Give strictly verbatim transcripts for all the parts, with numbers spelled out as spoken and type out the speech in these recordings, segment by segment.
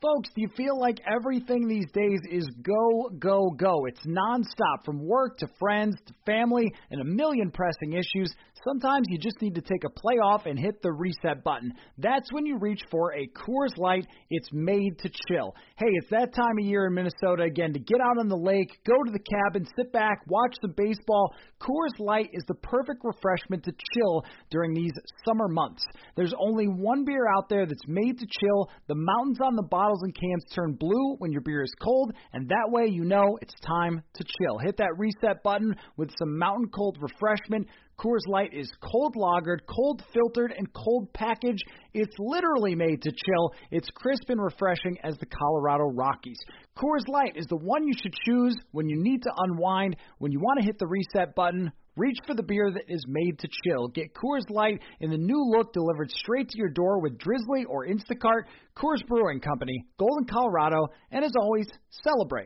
Folks, do you feel like everything these days is go, go, go? It's nonstop from work to friends to family and a million pressing issues. Sometimes you just need to take a play off and hit the reset button. That's when you reach for a Coors Light. It's made to chill. Hey, it's that time of year in Minnesota again to get out on the lake, go to the cabin, sit back, watch some baseball. Coors Light is the perfect refreshment to chill during these summer months. There's only one beer out there that's made to chill. The mountains on the bottles and cans turn blue when your beer is cold, and that way you know it's time to chill. Hit that reset button with some mountain cold refreshment. Coors Light is cold lagered, cold filtered, and cold packaged. It's literally made to chill. It's crisp and refreshing as the Colorado Rockies. Coors Light is the one you should choose when you need to unwind, when you want to hit the reset button. Reach for the beer that is made to chill. Get Coors Light in the new look delivered straight to your door with Drizzly or Instacart. Coors Brewing Company, Golden, Colorado, and as always, celebrate.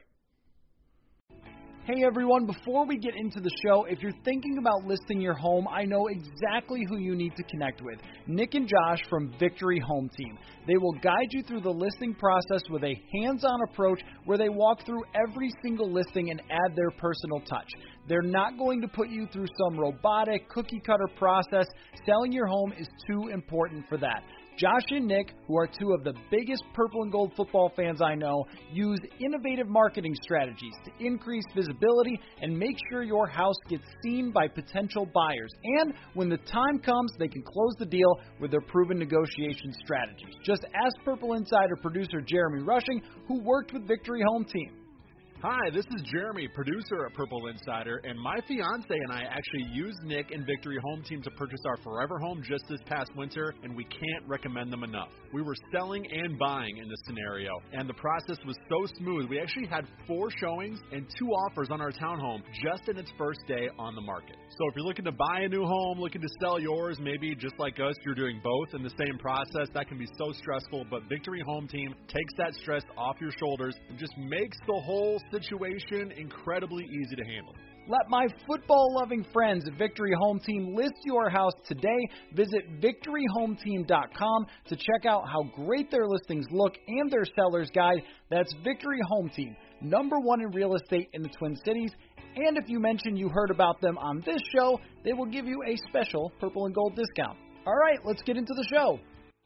Hey everyone, before we get into the show, if you're thinking about listing your home, I know exactly who you need to connect with. Nick and Josh from Victory Home Team. They will guide you through the listing process with a hands-on approach where they walk through every single listing and add their personal touch. They're not going to put you through some robotic, cookie-cutter process. Selling your home is too important for that. Josh and Nick, who are two of the biggest purple and gold football fans I know, use innovative marketing strategies to increase visibility and make sure your house gets seen by potential buyers. And when the time comes, they can close the deal with their proven negotiation strategies. Just ask Purple Insider producer Jeremy Rushing, who worked with Victory Home Team. Hi, this is Jeremy, producer at Purple Insider, and my fiance and I actually used Nick and Victory Home Team to purchase our forever home just this past winter, and we can't recommend them enough. We were selling and buying in this scenario, and the process was so smooth. We actually had four showings and two offers on our townhome just in its first day on the market. So if you're looking to buy a new home, looking to sell yours, maybe just like us, you're doing both in the same process, that can be so stressful, but Victory Home Team takes that stress off your shoulders and just makes the whole situation incredibly easy to handle. Let my football-loving friends at Victory Home Team list your house today. Visit victory home team dot com to check out how great their listings look and their seller's guide. That's Victory Home Team, number one in real estate in the Twin Cities. And if you mention you heard about them on this show, they will give you a special purple and gold discount. All right, let's get into the show.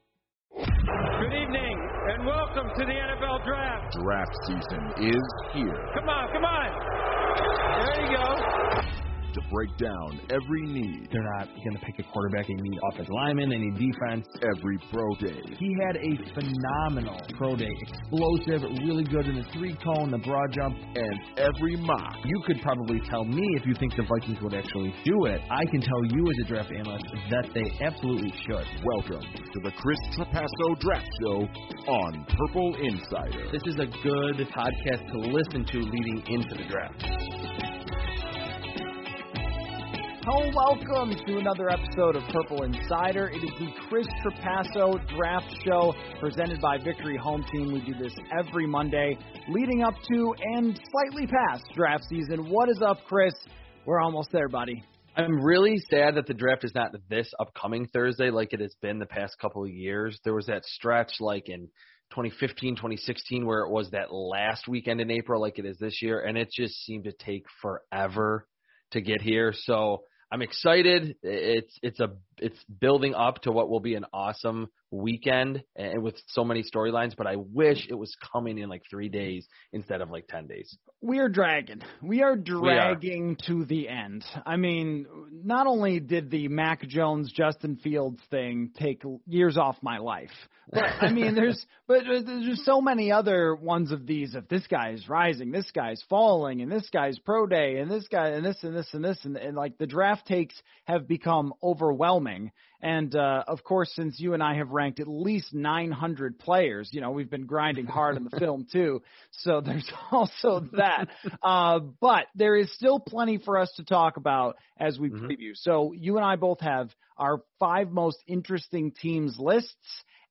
Good evening, and welcome to the N F L Draft. Draft season is here. Come on, come on. There you go. To break down every need. They're not going to pick a quarterback. They need offensive linemen. They need defense. Every pro day. He had a phenomenal pro day. Explosive, really good in the three-cone, the broad jump. And every mock. You could probably tell me if you think the Vikings would actually do it. I can tell you as a draft analyst that they absolutely should. Welcome to the Chris Trapasso Draft Show on Purple Insider. This is a good podcast to listen to leading into the draft. Oh, welcome to another episode of Purple Insider. It is the Chris Trapasso Draft Show presented by Victory Home Team. We do this every Monday leading up to and slightly past draft season. What is up, Chris? We're almost there, buddy. I'm really sad that the draft is not this upcoming Thursday like it has been the past couple of years. There was that stretch like in twenty fifteen, twenty sixteen where it was that last weekend in April like it is this year, and it just seemed to take forever to get here. So I'm excited. It's it's a it's building up to what will be an awesome weekend and with so many storylines, but I wish it was coming in like three days instead of like ten days. We are dragging. We are dragging we are. to the end. I mean, not only did the Mac Jones, Justin Fields thing take years off my life, but I mean, there's but there's so many other ones of these. If this guy's rising, this guy's falling, and this guy's pro day, and this guy, and this, and this, and this, and, and like the draft takes have become overwhelming. And, uh, of course, since you and I have ranked at least nine hundred players, you know, we've been grinding hard on the film, too. So there's also that. Uh, but there is still plenty for us to talk about as we mm-hmm. preview. So you and I both have our five most interesting teams lists.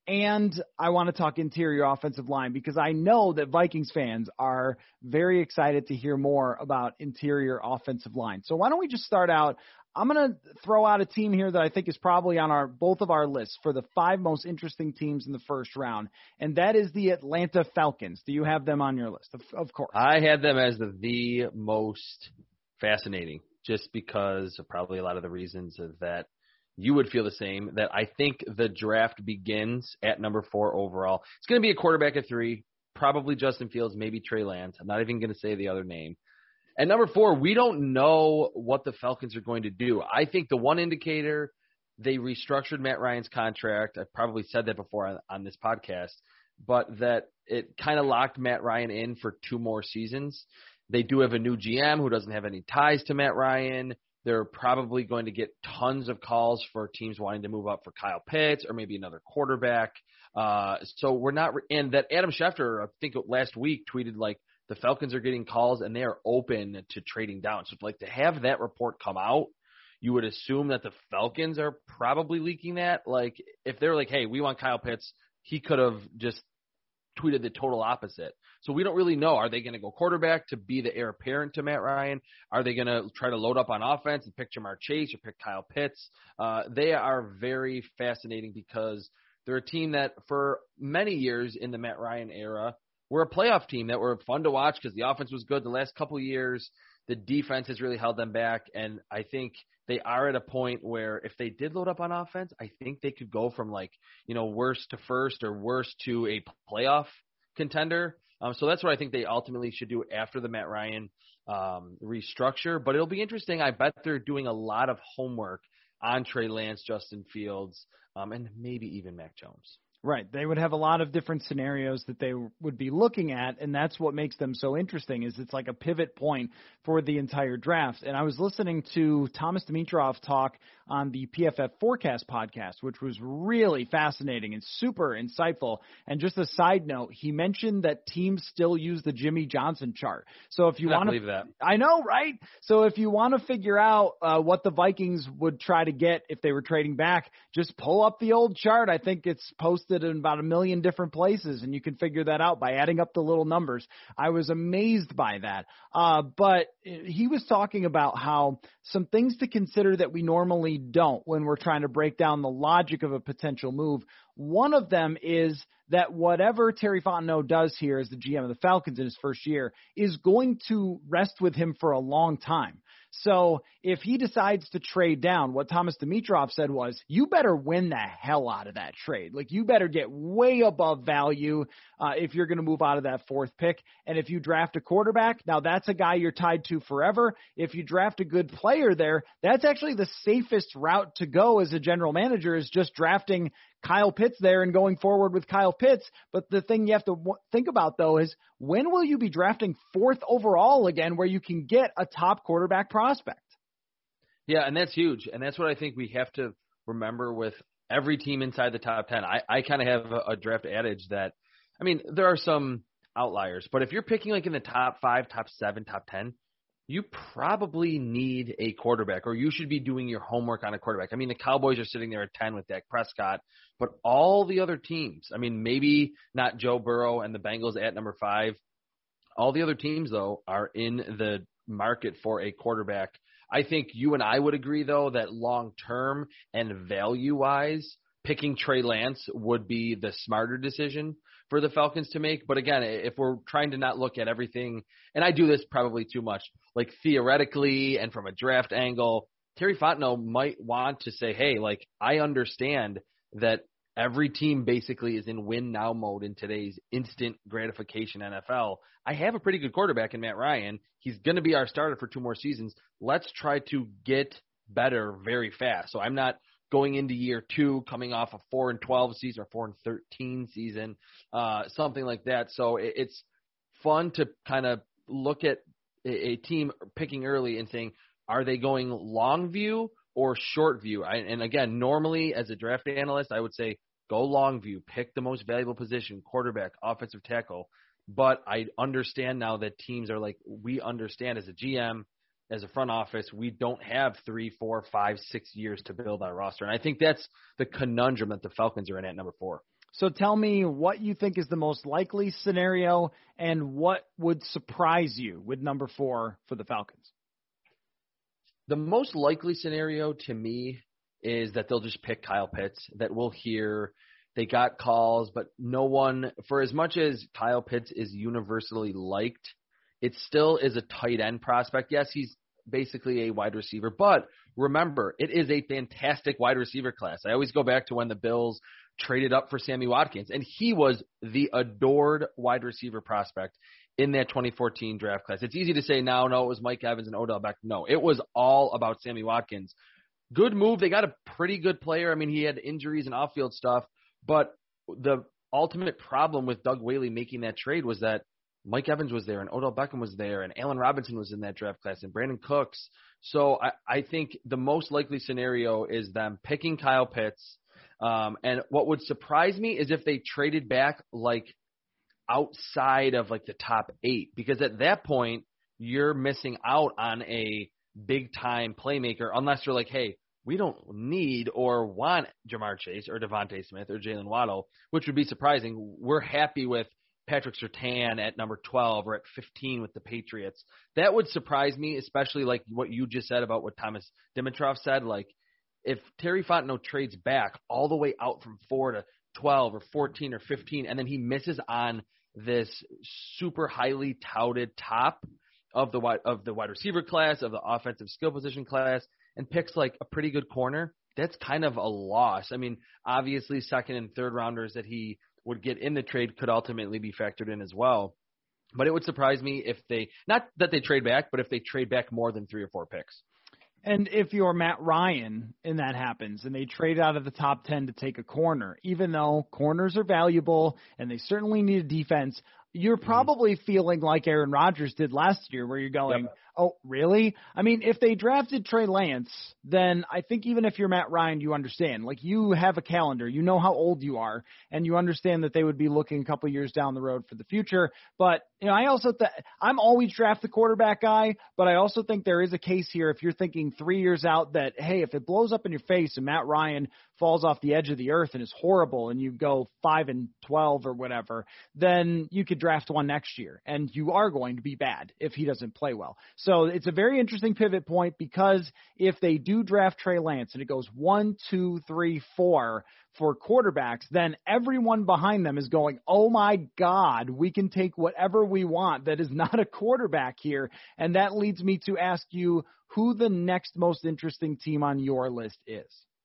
and I want to talk interior offensive line because I know that Vikings fans are very excited to hear more about interior offensive line. So why don't we just start out? I'm going to throw out a team here that I think is probably on our both of our lists for the five most interesting teams in the first round, and that is the Atlanta Falcons. Do you have them on your list? Of, of course. I had them as the, the most fascinating, just because of probably a lot of the reasons that you would feel the same, that I think the draft begins at number four overall. It's going to be a quarterback at three, probably Justin Fields, maybe Trey Lance. I'm not even going to say the other name. At number four, we don't know what the Falcons are going to do. I think the one indicator, they restructured Matt Ryan's contract. I've probably said that before on, on this podcast, but that it kind of locked Matt Ryan in for two more seasons. They do have a new G M who doesn't have any ties to Matt Ryan. They're probably going to get tons of calls for teams wanting to move up for Kyle Pitts or maybe another quarterback. Uh, so we're not – and that Adam Schefter, I think last week, tweeted like, the Falcons are getting calls, and they are open to trading down. So, like, to have that report come out, you would assume that the Falcons are probably leaking that. Like, if they're like, hey, we want Kyle Pitts, he could have just tweeted the total opposite. So we don't really know. Are they going to go quarterback to be the heir apparent to Matt Ryan? Are they going to try to load up on offense and pick Jamar Chase or pick Kyle Pitts? Uh, they are very fascinating because they're a team that for many years in the Matt Ryan era – we're a playoff team that were fun to watch because the offense was good the last couple of years. The defense has really held them back, and I think they are at a point where if they did load up on offense, I think they could go from like, you know, worst to first or worst to a playoff contender. Um, so that's what I think they ultimately should do after the Matt Ryan um, restructure. But it'll be interesting. I bet they're doing a lot of homework on Trey Lance, Justin Fields, um, and maybe even Mac Jones. Right. They would have a lot of different scenarios that they would be looking at, and that's what makes them so interesting is it's like a pivot point for the entire draft. And I was listening to Thomas Dimitroff talk on the P F F Forecast podcast, which was really fascinating and super insightful. And just a side note, he mentioned that teams still use the Jimmy Johnson chart. So if you want to believe that. I know, right? So if you want to figure out uh, what the Vikings would try to get if they were trading back, just pull up the old chart. I think it's posted in about a million different places, and you can figure that out by adding up the little numbers. I was amazed by that. Uh, but he was talking about how some things to consider that we normally don't when we're trying to break down the logic of a potential move. One of them is that whatever Terry Fontenot does here as the G M of the Falcons in his first year is going to rest with him for a long time. So if he decides to trade down, what Thomas Dimitroff said was, you better win the hell out of that trade. Like, you better get way above value uh, if you're going to move out of that fourth pick. And if you draft a quarterback, now that's a guy you're tied to forever. If you draft a good player there, that's actually the safest route to go as a general manager, is just drafting Kyle Pitts there and going forward with Kyle Pitts. But the thing you have to w- think about, though, is when will you be drafting fourth overall again where you can get a top quarterback prospect? Yeah, and that's huge. And that's what I think we have to remember with every team inside the top ten. I, I kind of have a, a draft adage that, I mean, there are some outliers, but if you're picking like in the top five, top seven, top ten, you probably need a quarterback, or you should be doing your homework on a quarterback. I mean, the Cowboys are sitting there at ten with Dak Prescott, but all the other teams, I mean, maybe not Joe Burrow and the Bengals at number five. All the other teams, though, are in the market for a quarterback. I think you and I would agree, though, that long-term and value-wise, picking Trey Lance would be the smarter decision for the Falcons to make. But again, if we're trying to not look at everything, and I do this probably too much, like theoretically and from a draft angle, Terry Fontenot might want to say, hey, like, I understand that every team basically is in win now mode in today's instant gratification N F L. I have a pretty good quarterback in Matt Ryan. He's going to be our starter for two more seasons. Let's try to get better very fast. So I'm not going into year two, coming off a four and twelve season or four and thirteen season, uh, something like that. So it, it's fun to kind of look at a, a team picking early and saying, are they going long view or short view? I, and again, normally as a draft analyst, I would say go long view, pick the most valuable position, quarterback, offensive tackle. But I understand now that teams are like, we understand as a G M, as a front office, we don't have three, four, five, six years to build our roster. And I think that's the conundrum that the Falcons are in at number four. So tell me what you think is the most likely scenario and what would surprise you with number four for the Falcons. The most likely scenario to me is that they'll just pick Kyle Pitts, that we'll hear they got calls, but no one, for as much as Kyle Pitts is universally liked, it still is a tight end prospect. Yes, he's basically a wide receiver, but remember, it is a fantastic wide receiver class. I always go back to when the Bills traded up for Sammy Watkins, and he was the adored wide receiver prospect in that twenty fourteen draft class. It's easy to say now, no, it was Mike Evans and Odell Beckham. No, it was all about Sammy Watkins. Good move. They got a pretty good player. I mean, he had injuries and off-field stuff, but the ultimate problem with Doug Whaley making that trade was that Mike Evans was there and Odell Beckham was there and Allen Robinson was in that draft class and Brandon Cooks. So I, I think the most likely scenario is them picking Kyle Pitts. Um, and what would surprise me is if they traded back like outside of like the top eight, because at that point you're missing out on a big time playmaker unless you're like, hey, we don't need or want Jamar Chase or Devontae Smith or Jalen Waddle, which would be surprising. We're happy with Patrick Surtain at number twelve or at fifteen with the Patriots. That would surprise me, especially like what you just said about what Thomas Dimitroff said. Like if Terry Fontenot trades back all the way out from four to twelve or fourteen or fifteen, and then he misses on this super highly touted top of the wide, of the wide receiver class, of the offensive skill position class, and picks like a pretty good corner, that's kind of a loss. I mean, obviously second and third rounders that he would get in the trade could ultimately be factored in as well. But it would surprise me if they, not that they trade back, but if they trade back more than three or four picks. And if you're Matt Ryan and that happens and they trade out of the top ten to take a corner, even though corners are valuable and they certainly need a defense, you're probably mm-hmm. feeling like Aaron Rodgers did last year where you're going, yep. oh, really? I mean, if they drafted Trey Lance, then I think even if you're Matt Ryan, you understand. Like, you have a calendar. You know how old you are, and you understand that they would be looking a couple of years down the road for the future. But, you know, I also th- I'm always draft the quarterback guy, but I also think there is a case here if you're thinking three years out that, hey, if it blows up in your face and Matt Ryan falls off the edge of the earth and is horrible and you go five and twelve or whatever, then you could draft one next year, and you are going to be bad if he doesn't play well. So it's a very interesting pivot point, because if they do draft Trey Lance and it goes one, two, three, four for quarterbacks, then everyone behind them is going, oh my God, we can take whatever we want that is not a quarterback here. And that leads me to ask you who the next most interesting team on your list is.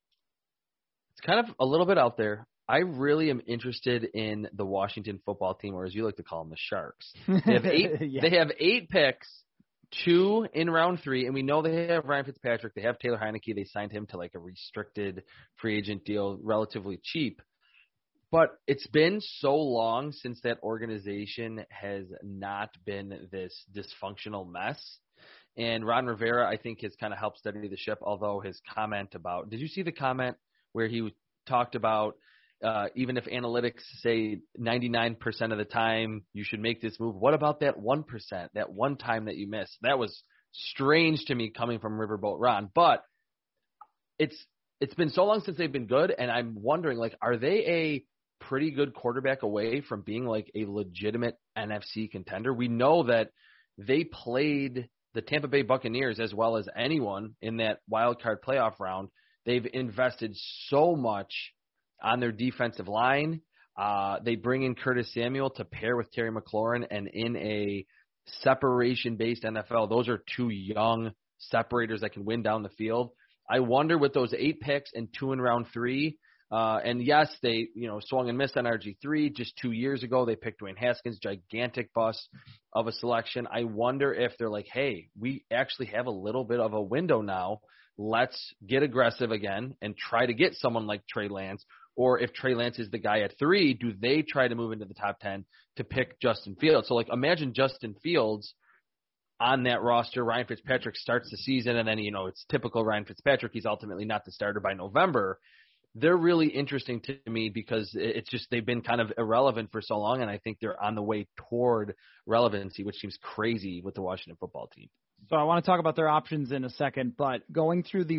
It's kind of a little bit out there. I really am interested in the Washington football team, or as you like to call them, the Sharks. They have eight, yeah. they have eight picks, two in round three, and we know they have Ryan Fitzpatrick. They have Taylor Heineke. They signed him to like a restricted free agent deal, relatively cheap. But it's been so long since that organization has not been this dysfunctional mess. And Ron Rivera, I think, has kind of helped steady the ship, although his comment about – did you see the comment where he talked about uh, even if analytics say ninety-nine percent of the time you should make this move, what about that one percent, that one time that you missed? That was strange to me coming from Riverboat Ron. But it's it's been so long since they've been good, and I'm wondering, like, are they a pretty good quarterback away from being like a legitimate N F C contender? We know that they played the Tampa Bay Buccaneers as well as anyone in that wild card playoff round. They've invested so much on their defensive line. Uh, they bring in Curtis Samuel to pair with Terry McLaurin, and in a separation-based N F L, those are two young separators that can win down the field. I wonder with those eight picks and two in round three, uh, and yes, they you know swung and missed on R G three just two years ago. They picked Dwayne Haskins, gigantic bust of a selection. I wonder if they're like, hey, we actually have a little bit of a window now. Let's get aggressive again and try to get someone like Trey Lance. Or if Trey Lance is the guy at three, do they try to move into the top ten to pick Justin Fields? So, like, imagine Justin Fields on that roster. Ryan Fitzpatrick starts the season, and then, you know, it's typical Ryan Fitzpatrick. He's ultimately not the starter by November. They're really interesting to me because it's just they've been kind of irrelevant for so long, and I think they're on the way toward relevancy, which seems crazy with the Washington football team. So I want to talk about their options in a second, but going through the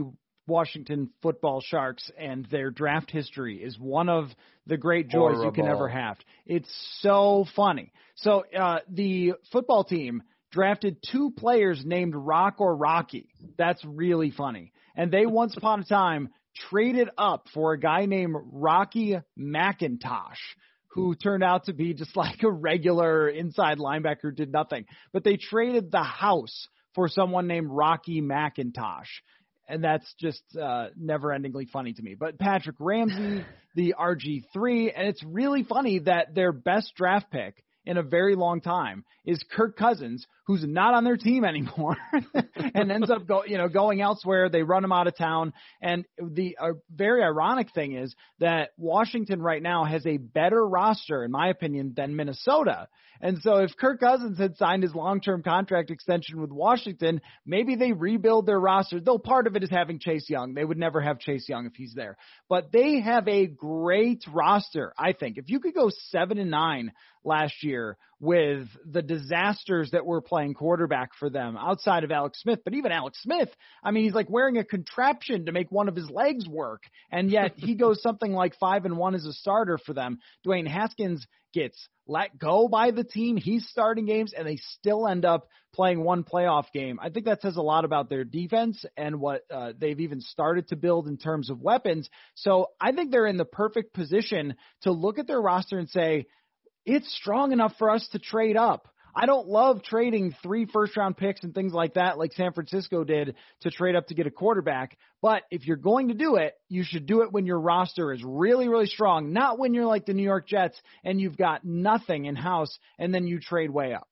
Washington football Sharks and their draft history is one of the great joys Horrible. you can ever have. It's so funny. So uh, the football team drafted two players named Rock or Rocky. That's really funny. And they once upon a time traded up for a guy named Rocky McIntosh, who turned out to be just like a regular inside linebacker who did nothing. But they traded the house for someone named Rocky McIntosh. And that's just uh, never-endingly funny to me. But Patrick Ramsey, the R G three, and it's really funny that their best draft pick in a very long time is Kirk Cousins, who's not on their team anymore and ends up go, you know, going elsewhere. They run him out of town. And the uh, very ironic thing is that Washington right now has a better roster, in my opinion, than Minnesota. And so if Kirk Cousins had signed his long-term contract extension with Washington, maybe they rebuild their roster, though part of it is having Chase Young. They would never have Chase Young if he's there. But they have a great roster, I think. If you could go seven and nine last year with the disasters that were playing quarterback for them outside of Alex Smith, but even Alex Smith, I mean, he's like wearing a contraption to make one of his legs work, and yet he goes something like five and one as a starter for them. Dwayne Haskins gets let go by the team. He's starting games, and they still end up playing one playoff game. I think that says a lot about their defense and what uh, they've even started to build in terms of weapons. So I think they're in the perfect position to look at their roster and say, it's strong enough for us to trade up. I don't love trading three first-round picks and things like that like San Francisco did to trade up to get a quarterback. But if you're going to do it, you should do it when your roster is really, really strong, not when you're like the New York Jets and you've got nothing in-house and then you trade way up.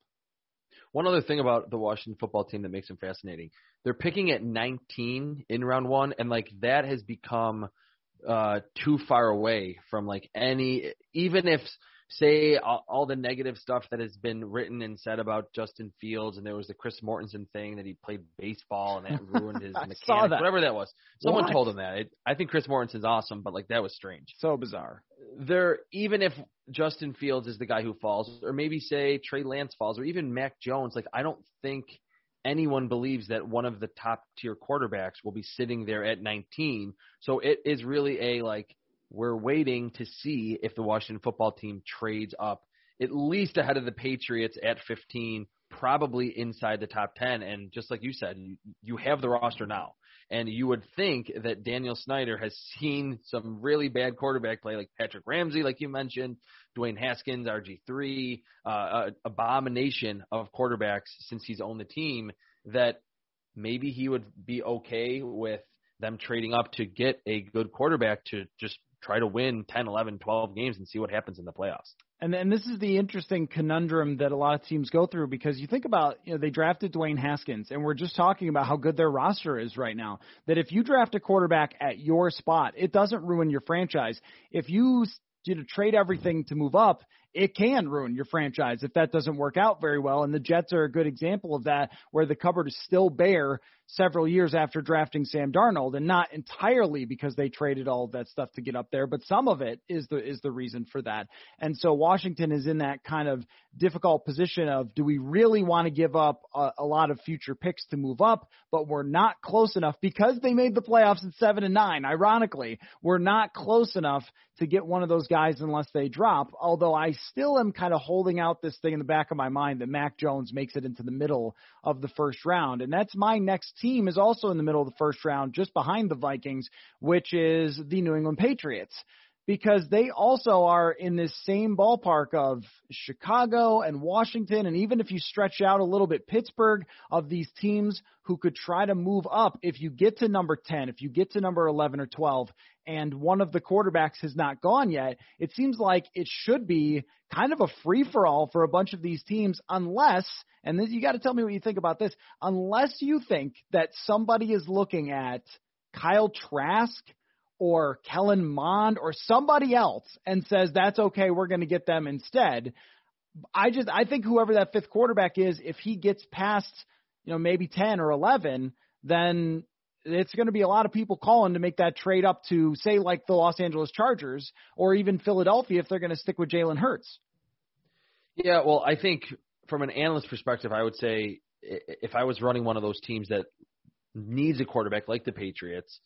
One other thing about the Washington football team that makes them fascinating, they're picking at nineteen in round one, and like that has become uh, too far away from like any – even if – say all, all the negative stuff that has been written and said about Justin Fields, and there was the Chris Mortensen thing that he played baseball and that ruined his mechanics, that. whatever that was. Someone What? told him that. It, I think Chris Mortensen's awesome, but like that was strange. So bizarre. There, even if Justin Fields is the guy who falls, or maybe say Trey Lance falls, or even Mac Jones, like I don't think anyone believes that one of the top tier quarterbacks will be sitting there at nineteen. So it is really a like, we're waiting to see if the Washington football team trades up at least ahead of the Patriots at fifteen, probably inside the top ten. And just like you said, you, you have the roster now. And you would think that Daniel Snyder has seen some really bad quarterback play like Patrick Ramsey, like you mentioned, Dwayne Haskins, R G three, uh, a abomination of quarterbacks since he's owned the team, that maybe he would be okay with them trading up to get a good quarterback to just try to win ten, eleven, twelve games and see what happens in the playoffs. And and this is the interesting conundrum that a lot of teams go through, because you think about, you know, they drafted Dwayne Haskins, and we're just talking about how good their roster is right now, that if you draft a quarterback at your spot, it doesn't ruin your franchise. If you, you know, trade everything to move up, it can ruin your franchise if that doesn't work out very well. And the Jets are a good example of that, where the cupboard is still bare several years after drafting Sam Darnold, and not entirely because they traded all of that stuff to get up there, but some of it is the is the reason for that. And so Washington is in that kind of difficult position of, do we really want to give up a, a lot of future picks to move up, but we're not close enough because they made the playoffs at seven and nine. Ironically, we're not close enough to get one of those guys unless they drop, although I still am kind of holding out this thing in the back of my mind that Mac Jones makes it into the middle of the first round. And that's my next team, is also in the middle of the first round, just behind the Vikings, which is the New England Patriots, because they also are in this same ballpark of Chicago and Washington, and even if you stretch out a little bit, Pittsburgh, of these teams who could try to move up if you get to number ten, if you get to number eleven or twelve, and one of the quarterbacks has not gone yet. It seems like it should be kind of a free-for-all for a bunch of these teams, unless, and this, you got to tell me what you think about this, unless you think that somebody is looking at Kyle Trask or Kellen Mond or somebody else and says, that's okay, we're going to get them instead. I just, I think whoever that fifth quarterback is, if he gets past, you know, maybe ten or eleven, then it's going to be a lot of people calling to make that trade up to, say, like the Los Angeles Chargers or even Philadelphia if they're going to stick with Jalen Hurts. Yeah, well, I think from an analyst perspective, I would say if I was running one of those teams that needs a quarterback like the Patriots,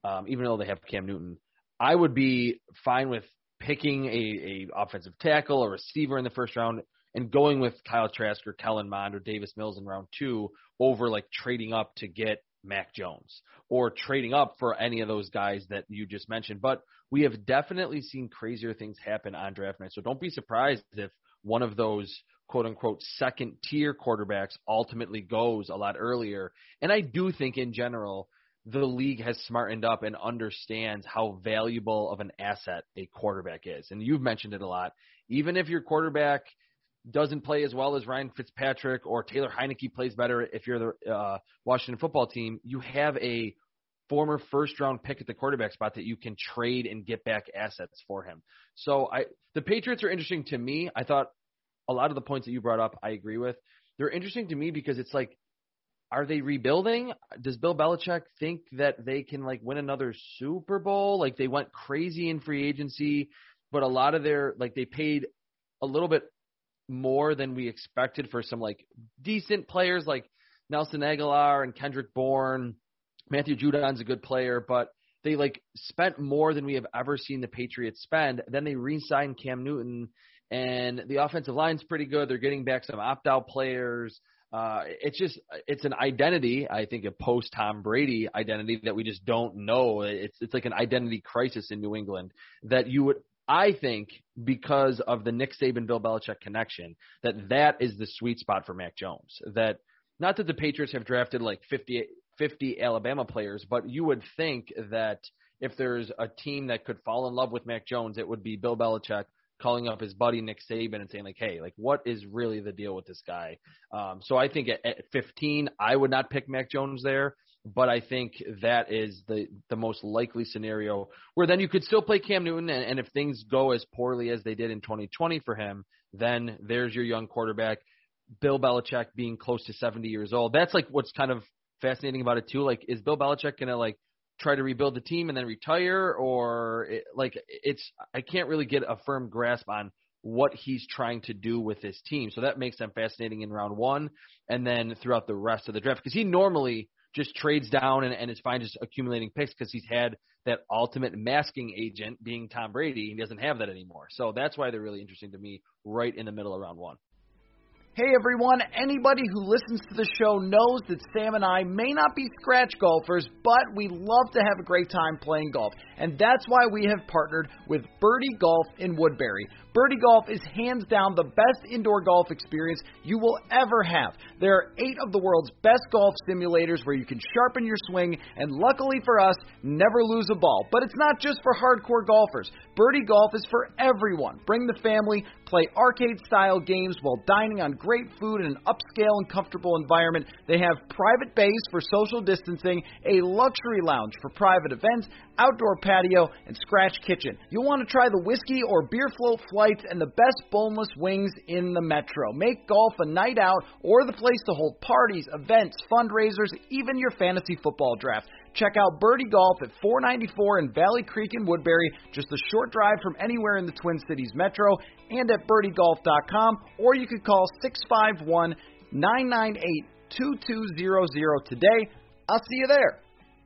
um, even though they have Cam Newton. I would be fine with picking a, a offensive tackle or receiver in the first round and going with Kyle Trask or Kellen Mond or Davis Mills in round two over like trading up to get Mac Jones or trading up for any of those guys that you just mentioned. But we have definitely seen crazier things happen on draft night. So don't be surprised if one of those quote unquote second tier quarterbacks ultimately goes a lot earlier. And I do think in general, the league has smartened up and understands how valuable of an asset a quarterback is. And you've mentioned it a lot. Even if your quarterback doesn't play as well as Ryan Fitzpatrick or Taylor Heineke plays better if you're the uh, Washington football team, you have a former first-round pick at the quarterback spot that you can trade and get back assets for him. So I, the Patriots are interesting to me. I thought a lot of the points that you brought up I agree with. They're interesting to me because it's like, are they rebuilding? Does Bill Belichick think that they can like win another Super Bowl? Like they went crazy in free agency, but a lot of their like they paid a little bit more than we expected for some like decent players like Nelson Aguilar and Kendrick Bourne. Matthew Judon's a good player, but they like spent more than we have ever seen the Patriots spend. Then they re-signed Cam Newton, and the offensive line's pretty good. They're getting back some opt-out players. Uh, it's just, it's an identity, I think, a post-Tom Brady identity that we just don't know. It's it's like an identity crisis in New England that you would, I think, because of the Nick Saban-Bill Belichick connection, that that is the sweet spot for Mac Jones. That, not that the Patriots have drafted like fifty, fifty Alabama players, but you would think that if there's a team that could fall in love with Mac Jones, it would be Bill Belichick calling up his buddy Nick Saban and saying like, hey, like what is really the deal with this guy? Um, so I think at, at fifteen, I would not pick Mac Jones there, but I think that is the, the most likely scenario where then you could still play Cam Newton. And, and if things go as poorly as they did in twenty twenty for him, then there's your young quarterback. Bill Belichick being close to seventy years old. That's like what's kind of fascinating about it too. Like, is Bill Belichick going to like try to rebuild the team and then retire, or it, like it's, I can't really get a firm grasp on what he's trying to do with this team. So that makes them fascinating in round one and then throughout the rest of the draft, because he normally just trades down and, and is fine just accumulating picks because he's had that ultimate masking agent being Tom Brady. He doesn't have that anymore. So that's why they're really interesting to me right in the middle of round one. Hey everyone, anybody who listens to the show knows that Sam and I may not be scratch golfers, but we love to have a great time playing golf. And that's why we have partnered with Birdie Golf in Woodbury. Birdie Golf is hands down the best indoor golf experience you will ever have. There are eight of the world's best golf simulators where you can sharpen your swing and, luckily for us, never lose a ball. But it's not just for hardcore golfers. Birdie Golf is for everyone. Bring the family, play arcade-style games while dining on great food in an upscale and comfortable environment. They have private bays for social distancing, a luxury lounge for private events, outdoor patio, and scratch kitchen. You'll want to try the whiskey or beer float flights and the best boneless wings in the metro. Make golf a night out or the place to hold parties, events, fundraisers, even your fantasy football draft. Check out Birdie Golf at four ninety-four in Valley Creek in Woodbury, just a short drive from anywhere in the Twin Cities metro, and at birdie golf dot com, or you could call six five one, nine nine eight, two two zero zero today. I'll see you there.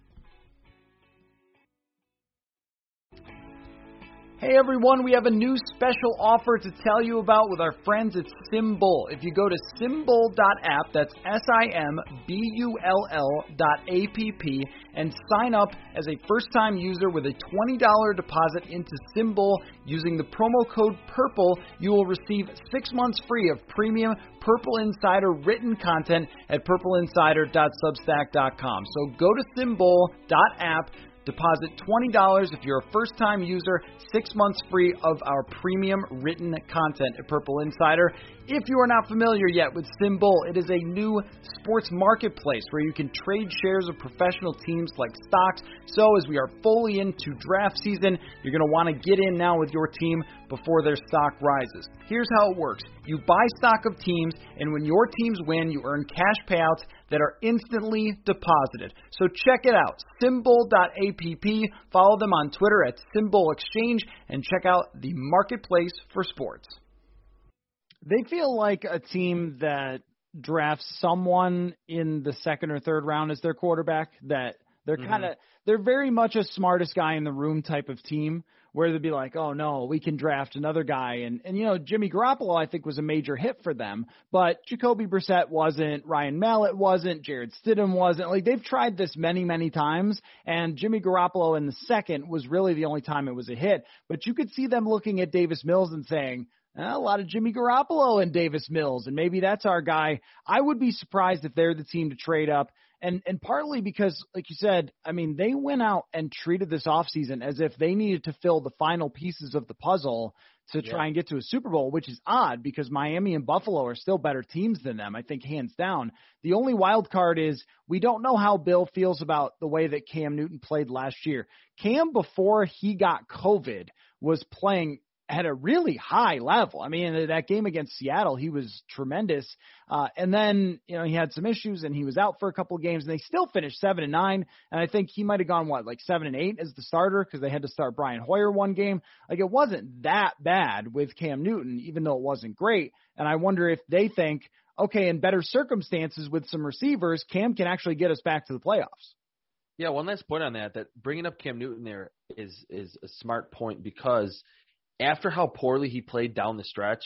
Hey everyone, we have a new special offer to tell you about with our friends at SimBull. If you go to simbull dot app, that's S I M B U L L dot A P P, and sign up as a first-time user with a twenty dollars deposit into SimBull using the promo code PURPLE, you will receive six months free of premium Purple Insider written content at purple insider dot substack dot com. So go to simbull dot app, deposit twenty dollars if you're a first-time user, six months free of our premium written content at Purple Insider. If you are not familiar yet with SimBull, it is a new sports marketplace where you can trade shares of professional teams like stocks. So as we are fully into draft season, you're going to want to get in now with your team before their stock rises. Here's how it works. You buy stock of teams, and when your teams win, you earn cash payouts that are instantly deposited. So check it out, simbull dot app. Follow them on Twitter at SimBull Exchange, and check out the marketplace for sports. They feel like a team that drafts someone in the second or third round as their quarterback, that They're Mm-hmm. kind of they're very much a smartest guy in the room type of team, where they'd be like, oh, no, we can draft another guy. And, and you know, Jimmy Garoppolo, I think, was a major hit for them. But Jacoby Brissett wasn't. Ryan Mallett wasn't. Jared Stidham wasn't. Like, they've tried this many, many times. And Jimmy Garoppolo in the second was really the only time it was a hit. But you could see them looking at Davis Mills and saying, eh, a lot of Jimmy Garoppolo and Davis Mills, and maybe that's our guy. I would be surprised if they're the team to trade up. And and partly because, like you said, I mean, they went out and treated this offseason as if they needed to fill the final pieces of the puzzle to try Yeah. and get to a Super Bowl, which is odd because Miami and Buffalo are still better teams than them, I think, hands down. The only wild card is we don't know how Bill feels about the way that Cam Newton played last year. Cam, before he got COVID, was playing at a really high level. I mean, that game against Seattle, he was tremendous. Uh, and then, you know, he had some issues and he was out for a couple of games, and they still finished seven and nine. And I think he might have gone, what, like seven and eight as the starter, because they had to start Brian Hoyer one game. Like, it wasn't that bad with Cam Newton, even though it wasn't great. And I wonder if they think, okay, in better circumstances with some receivers, Cam can actually get us back to the playoffs. Yeah, one last point on that, that bringing up Cam Newton there is is a smart point, because after how poorly he played down the stretch,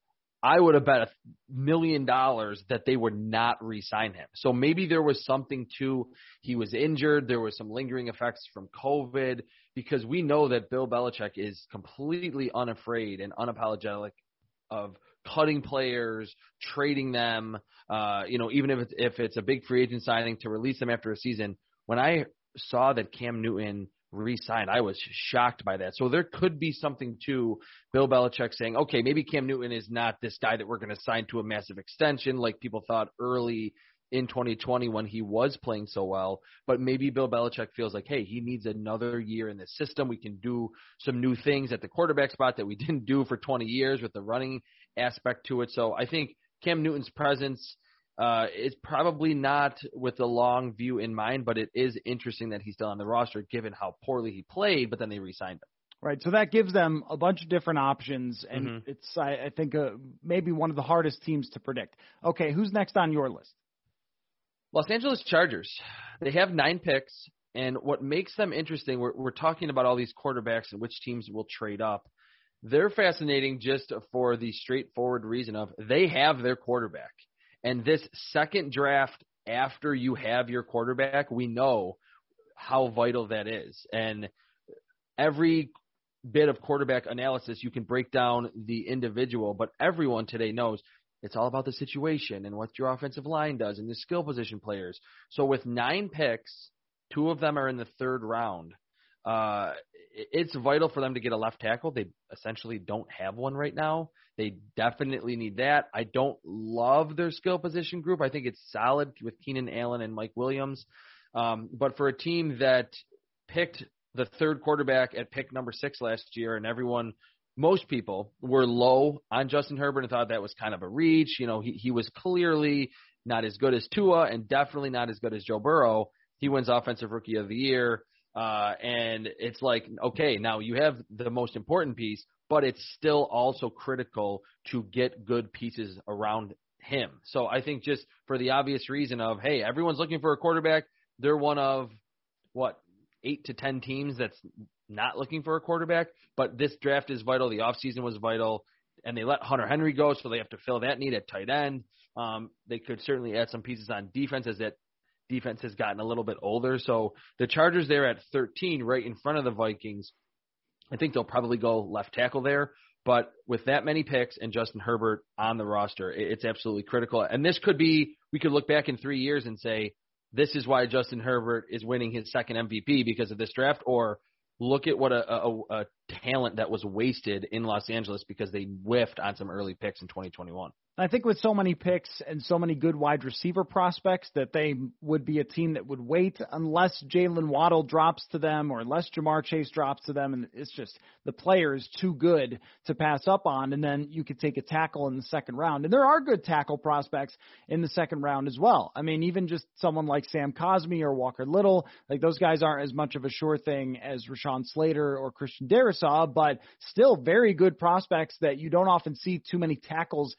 I would have bet a million dollars that they would not re-sign him. So maybe there was something to, he was injured, there was some lingering effects from COVID, because we know that Bill Belichick is completely unafraid and unapologetic of cutting players, trading them, uh, you know, even if it's, if it's a big free agent signing, to release them after a season. When I saw that Cam Newton re-signed, I was shocked by that. So there could be something to Bill Belichick saying, okay, maybe Cam Newton is not this guy that we're going to sign to a massive extension like people thought early in twenty twenty when he was playing so well, but maybe Bill Belichick feels like, hey, he needs another year in the system. We can do some new things at the quarterback spot that we didn't do for twenty years with the running aspect to it. So I think Cam Newton's presence Uh, it's probably not with the long view in mind, but it is interesting that he's still on the roster given how poorly he played, but then they re-signed him. Right, so that gives them a bunch of different options, and Mm-hmm. it's, I, I think, uh, maybe one of the hardest teams to predict. Okay, who's next on your list? Los Angeles Chargers. They have nine picks, and what makes them interesting, we're, we're talking about all these quarterbacks and which teams will trade up. They're fascinating just for the straightforward reason of they have their quarterback. And this second draft after you have your quarterback, we know how vital that is. And every bit of quarterback analysis, you can break down the individual, but everyone today knows it's all about the situation and what your offensive line does and the skill position players. So with nine picks, two of them are in the third round. Uh, it's vital for them to get a left tackle. They essentially don't have one right now. They definitely need that. I don't love their skill position group. I think it's solid with Keenan Allen and Mike Williams. Um, but for a team that picked the third quarterback at pick number six last year, and everyone, most people were low on Justin Herbert and thought that was kind of a reach. You know, he, he was clearly not as good as Tua and definitely not as good as Joe Burrow. He wins Offensive Rookie of the Year. Uh, and it's like, okay, now you have the most important piece, but it's still also critical to get good pieces around him. So I think just for the obvious reason of, hey, everyone's looking for a quarterback. They're one of, what, eight to ten teams that's not looking for a quarterback. But this draft is vital. The offseason was vital. And they let Hunter Henry go, so they have to fill that need at tight end. Um, they could certainly add some pieces on defense as that defense has gotten a little bit older. So the Chargers there at thirteen, right in front of the Vikings, I think they'll probably go left tackle there. But with that many picks and Justin Herbert on the roster, it's absolutely critical. And this could be, we could look back in three years and say, this is why Justin Herbert is winning his second M V P because of this draft, or look at what a, a, a talent that was wasted in Los Angeles because they whiffed on some early picks in twenty twenty-one. I think with so many picks and so many good wide receiver prospects that they would be a team that would wait unless Jalen Waddle drops to them or unless Jamar Chase drops to them. And it's just the player is too good to pass up on. And then you could take a tackle in the second round. And there are good tackle prospects in the second round as well. I mean, even just someone like Sam Cosmi or Walker Little, like those guys aren't as much of a sure thing as Rashawn Slater or Christian Darrisaw, but still very good prospects that you don't often see too many tackles in,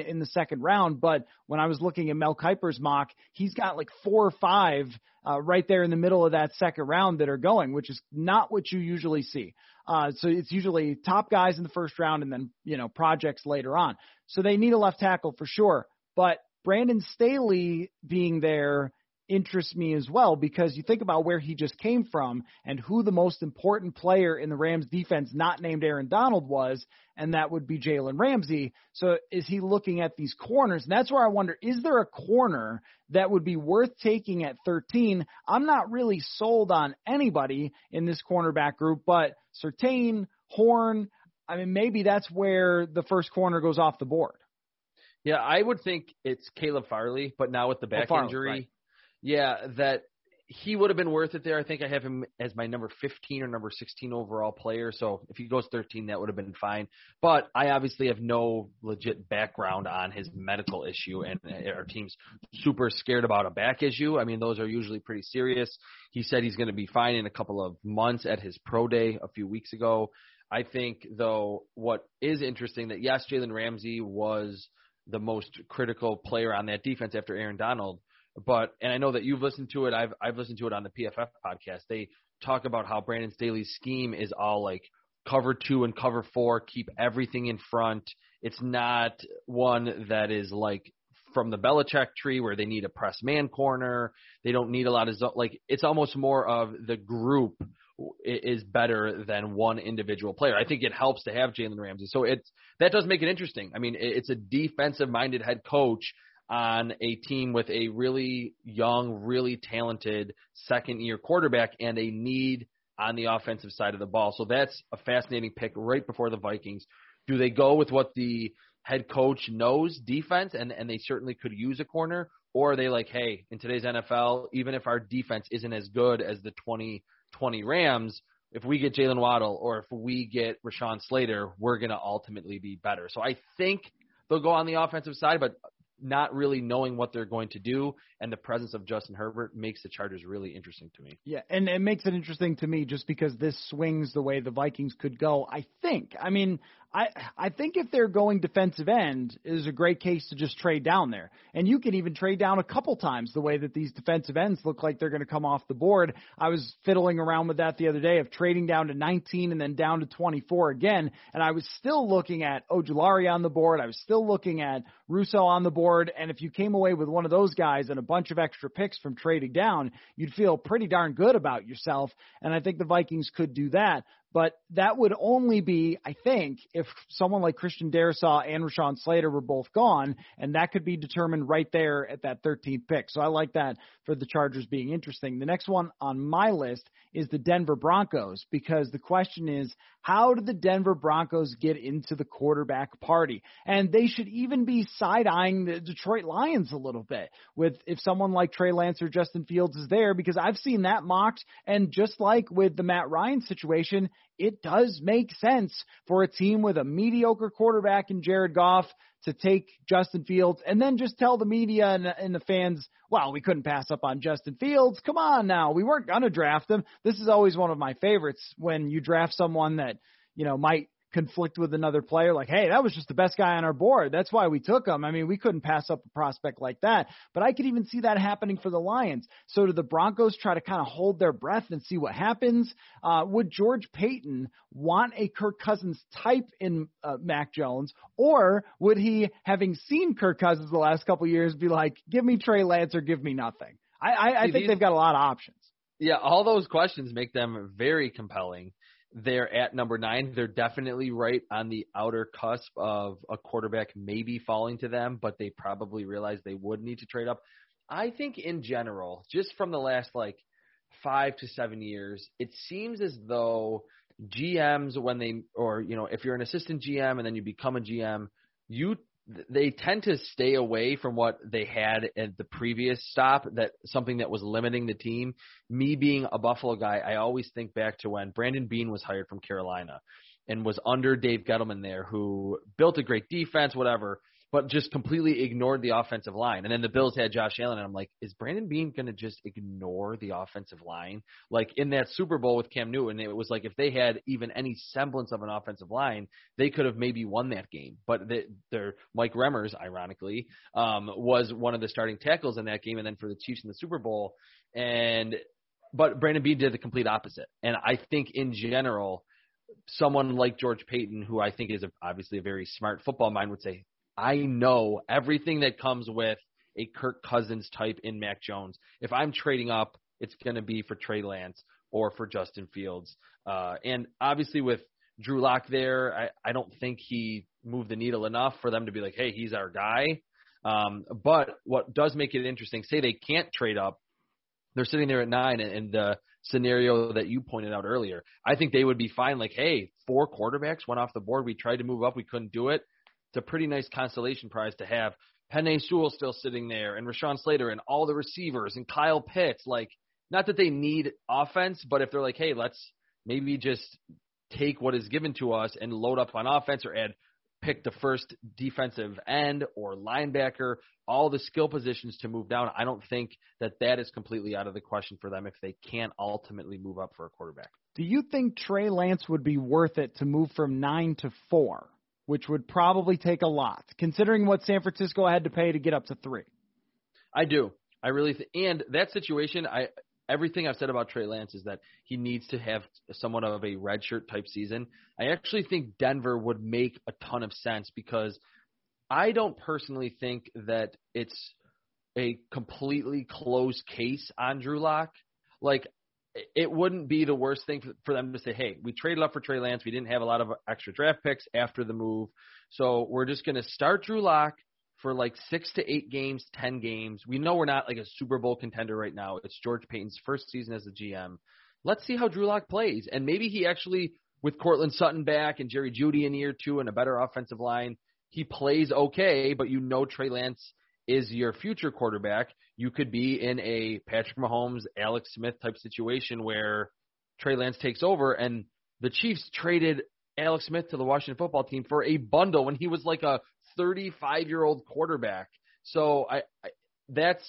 in the second round. But when I was looking at Mel Kiper's mock, he's got like four or five uh, right there in the middle of that second round that are going, which is not what you usually see. Uh, so it's usually top guys in the first round and then, you know, projects later on. So they need a left tackle for sure. But Brandon Staley being there interests me as well, because you think about where he just came from and who the most important player in the Rams defense not named Aaron Donald was, and that would be Jalen Ramsey. So is he looking at these corners? And that's where I wonder, is there a corner that would be worth taking at thirteen? I'm not really sold on anybody in this cornerback group, but Surtain, Horn, I mean, maybe that's where the first corner goes off the board. Yeah, I would think it's Caleb Farley, but now with the back oh, Farley, injury. Right. Yeah, that he would have been worth it there. I think I have him as my number fifteen or number sixteen overall player. So if he goes thirteen, that would have been fine. But I obviously have no legit background on his medical issue, and our team's super scared about a back issue. I mean, those are usually pretty serious. He said he's going to be fine in a couple of months at his pro day a few weeks ago. I think, though, what is interesting that, yes, Jalen Ramsey was the most critical player on that defense after Aaron Donald. But, and I know that you've listened to it, I've I've listened to it on the P F F podcast. They talk about how Brandon Staley's scheme is all like cover two and cover four, keep everything in front. It's not one that is like from the Belichick tree where they need a press man corner. They don't need a lot of, like, it's almost more of the group is better than one individual player. I think it helps to have Jalen Ramsey. So it's, that does make it interesting. I mean, it's a defensive-minded head coach on a team with a really young, really talented second-year quarterback and a need on the offensive side of the ball. So that's a fascinating pick right before the Vikings. Do they go with what the head coach knows, defense, and, and they certainly could use a corner, or are they like, hey, in today's N F L, even if our defense isn't as good as the twenty twenty Rams, if we get Jalen Waddle or if we get Rashawn Slater, we're going to ultimately be better. So I think they'll go on the offensive side, but not really knowing what they're going to do, and the presence of Justin Herbert makes the Chargers really interesting to me. Yeah, and it makes it interesting to me just because this swings the way the Vikings could go, I think. I mean, I I think if they're going defensive end, it is a great case to just trade down there. And you can even trade down a couple times the way that these defensive ends look like they're going to come off the board. I was fiddling around with that the other day of trading down to nineteen and then down to twenty-four again, and I was still looking at Ojulari on the board. I was still looking at Russo on the board, and if you came away with one of those guys and a bunch of extra picks from trading down, you'd feel pretty darn good about yourself, and I think the Vikings could do that. But that would only be, I think, if someone like Christian Darrisaw and Rashawn Slater were both gone, and that could be determined right there at that thirteenth pick. So I like that for the Chargers being interesting. The next one on my list is the Denver Broncos, because the question is, how did the Denver Broncos get into the quarterback party? And they should even be side-eyeing the Detroit Lions a little bit with if someone like Trey Lance or Justin Fields is there, because I've seen that mocked, and just like with the Matt Ryan situation, it does make sense for a team with a mediocre quarterback in Jared Goff to take Justin Fields and then just tell the media and, and the fans, well, we couldn't pass up on Justin Fields. Come on now. We weren't going to draft him. This is always one of my favorites when you draft someone that, you know, might conflict with another player, like, hey, that was just the best guy on our board. That's why we took him. I mean, we couldn't pass up a prospect like that. But I could even see that happening for the Lions. So do the Broncos try to kind of hold their breath and see what happens? Uh, would George Paton want a Kirk Cousins type in uh, Mac Jones? Or would he, having seen Kirk Cousins the last couple of years, be like, give me Trey Lance or give me nothing? I, I, I think these, they've got a lot of options. Yeah, all those questions make them very compelling. They're at number nine. They're definitely right on the outer cusp of a quarterback maybe falling to them, but they probably realize they would need to trade up. I think in general, just from the last like five to seven years, it seems as though G Ms, when they, or, you know, if you're an assistant G M and then you become a G M, you they tend to stay away from what they had at the previous stop, that something that was limiting the team. Me being a Buffalo guy, I always think back to when Brandon Beane was hired from Carolina and was under Dave Gettleman there, who built a great defense, whatever. but just completely ignored the offensive line. And then the Bills had Josh Allen, and I'm like, is Brandon Beane going to just ignore the offensive line? Like in that Super Bowl with Cam Newton, it was like if they had even any semblance of an offensive line, they could have maybe won that game. But the, their Mike Remmers, ironically, um, was one of the starting tackles in that game, and then for the Chiefs in the Super Bowl. And but Brandon Beane did the complete opposite. And I think in general, someone like George Paton, who I think is a, obviously a very smart football mind, would say, I know everything that comes with a Kirk Cousins type in Mac Jones. If I'm trading up, it's going to be for Trey Lance or for Justin Fields. Uh, and obviously with Drew Lock there, I, I don't think he moved the needle enough for them to be like, hey, he's our guy. Um, but what does make it interesting, say they can't trade up, they're sitting there at nine, and, and the scenario that you pointed out earlier, I think they would be fine. Like, hey, four quarterbacks went off the board. We tried to move up. We couldn't do it. It's a pretty nice consolation prize to have Penei Sewell still sitting there, and Rashawn Slater, and all the receivers, and Kyle Pitts. Like, not that they need offense, but if they're like, hey, let's maybe just take what is given to us and load up on offense, or add, pick the first defensive end or linebacker, all the skill positions to move down, I don't think that that is completely out of the question for them if they can't ultimately move up for a quarterback. Do you think Trey Lance would be worth it to move from nine to four? Which would probably take a lot, considering what San Francisco had to pay to get up to three. I do. I really th- – and that situation, I everything I've said about Trey Lance is that he needs to have somewhat of a redshirt type season. I actually think Denver would make a ton of sense because I don't personally think that it's a completely closed case on Drew Lock. Like, it wouldn't be the worst thing for them to say, hey, we traded up for Trey Lance. We didn't have a lot of extra draft picks after the move. So we're just going to start Drew Lock for like six to eight games, ten games. We know we're not like a Super Bowl contender right now. It's George Paton's first season as a G M. Let's see how Drew Lock plays. And maybe he actually, with Cortland Sutton back and Jerry Jeudy in year two and a better offensive line, he plays okay, but you know Trey Lance is your future quarterback. You could be in a Patrick Mahomes, Alex Smith type situation where Trey Lance takes over, and the Chiefs traded Alex Smith to the Washington football team for a bundle when he was like a thirty-five-year-old quarterback. So I, I that's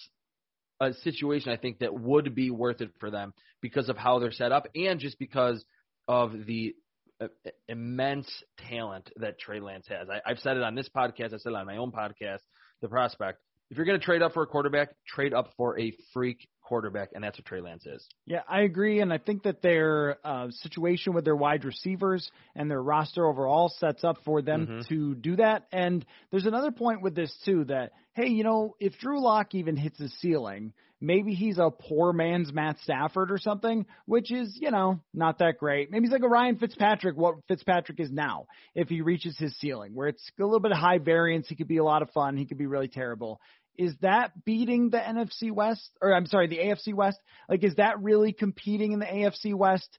a situation I think that would be worth it for them because of how they're set up and just because of the uh, immense talent that Trey Lance has. I, I've said it on this podcast. I've said it on my own podcast, The Prospect. If you're going to trade up for a quarterback, trade up for a freak quarterback, and that's what Trey Lance is. Yeah, I agree, and I think that their uh, situation with their wide receivers and their roster overall sets up for them mm-hmm. to do that. And there's another point with this, too, that, hey, you know, if Drew Lock even hits his ceiling, maybe he's a poor man's Matt Stafford or something, which is, you know, not that great. Maybe he's like a Ryan Fitzpatrick, what Fitzpatrick is now, if he reaches his ceiling, where it's a little bit of high variance. He could be a lot of fun. He could be really terrible. Is that beating the N F C West? Or I'm sorry, the A F C West? Like, is that really competing in the A F C West?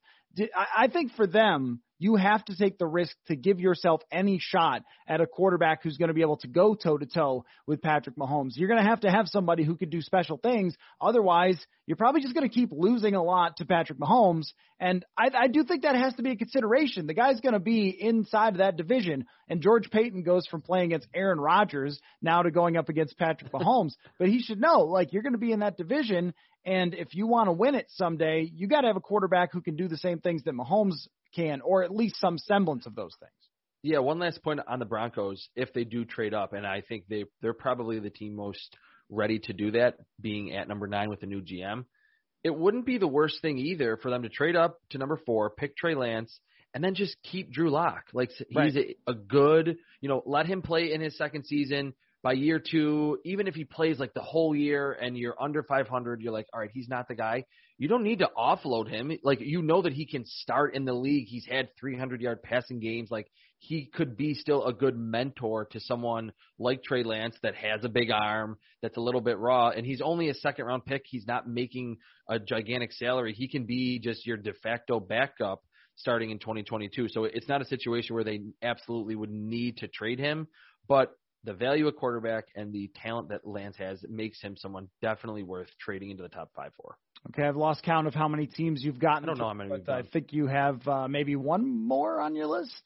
I think for them, you have to take the risk to give yourself any shot at a quarterback who's going to be able to go toe-to-toe with Patrick Mahomes. You're going to have to have somebody who could do special things. Otherwise, you're probably just going to keep losing a lot to Patrick Mahomes. And I, I do think that has to be a consideration. The guy's going to be inside of that division, and George Paton goes from playing against Aaron Rodgers now to going up against Patrick Mahomes. But he should know, like, you're going to be in that division, and if you want to win it someday, you got to have a quarterback who can do the same things that Mahomes can, or at least some semblance of those things. Yeah, one last point on the Broncos, if they do trade up, and I think they, they're probably the team most ready to do that, being at number nine with the new G M. It wouldn't be the worst thing either for them to trade up to number four, pick Trey Lance, and then just keep Drew Lock. Like, he's right. a, a good, you know, let him play in his second season. By year two, even if he plays like the whole year and you're under five hundred, you're like, all right, he's not the guy. You don't need to offload him. Like, you know that he can start in the league. He's had three hundred yard passing games. Like, he could be still a good mentor to someone like Trey Lance that has a big arm, that's a little bit raw, and he's only a second round pick. He's not making a gigantic salary. He can be just your de facto backup starting in twenty twenty-two. So it's not a situation where they absolutely would need to trade him, but the value of quarterback and the talent that Lance has makes him someone definitely worth trading into the top five for. Okay, I've lost count of how many teams you've gotten. I don't know to, how many but we've done. I think you have uh, maybe one more on your list.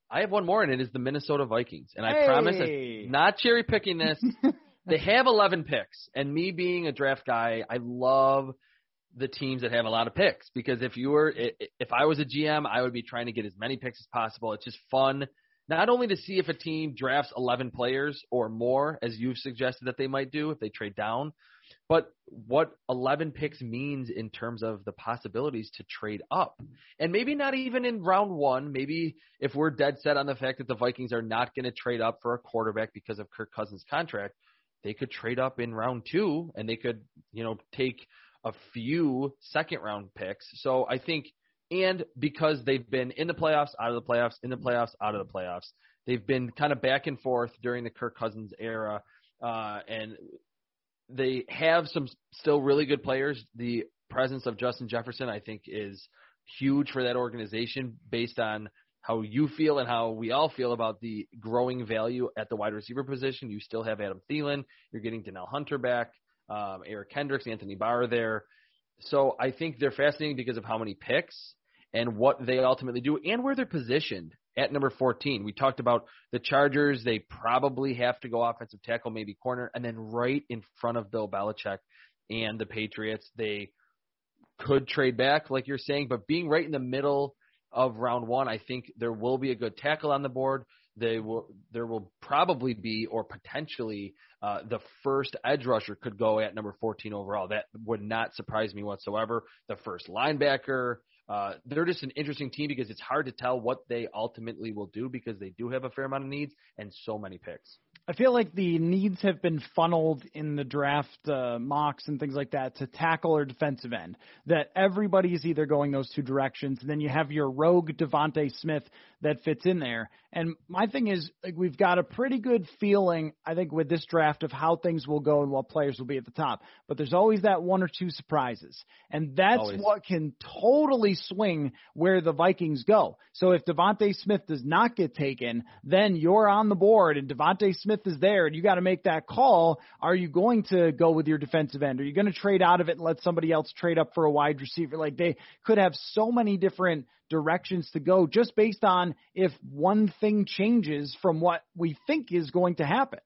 I have one more, and it is the Minnesota Vikings. And I hey. promise I'm not cherry picking this. They have eleven picks, and me being a draft guy, I love the teams that have a lot of picks because if you were, if I was a G M, I would be trying to get as many picks as possible. It's just fun, not only to see if a team drafts eleven players or more, as you've suggested that they might do if they trade down, but what eleven picks means in terms of the possibilities to trade up. And maybe not even in round one. Maybe if we're dead set on the fact that the Vikings are not going to trade up for a quarterback because of Kirk Cousins' contract, they could trade up in round two and they could, you know, take a few second round picks. So I think, and because they've been in the playoffs, out of the playoffs, in the playoffs, out of the playoffs, they've been kind of back and forth during the Kirk Cousins era. Uh, and they have some still really good players. The presence of Justin Jefferson, I think, is huge for that organization based on how you feel and how we all feel about the growing value at the wide receiver position. You still have Adam Thielen. You're getting Danielle Hunter back, um, Eric Kendricks, Anthony Barr there. So I think they're fascinating because of how many picks and what they ultimately do and where they're positioned at number fourteen. We talked about the Chargers. They probably have to go offensive tackle, maybe corner, and then right in front of Bill Belichick and the Patriots, they could trade back, like you're saying, but being right in the middle of round one, I think there will be a good tackle on the board. They will, there will probably be, or potentially, uh, the first edge rusher could go at number fourteen overall. That would not surprise me whatsoever. The first linebacker. Uh, they're just an interesting team because it's hard to tell what they ultimately will do because they do have a fair amount of needs and so many picks. I feel like the needs have been funneled in the draft uh, mocks and things like that to tackle or defensive end, that everybody is either going those two directions. And then you have your rogue Devontae Smith that fits in there. And my thing is, like, we've got a pretty good feeling, I think, with this draft of how things will go and what players will be at the top. But there's always that one or two surprises. And that's always. What can totally swing where the Vikings go. So if Devontae Smith does not get taken, then you're on the board and Devontae Smith is there and you got to make that call. Are you going to go with your defensive end? Are you going to trade out of it and let somebody else trade up for a wide receiver? Like, they could have so many different directions to go just based on if one thing changes from what we think is going to happen.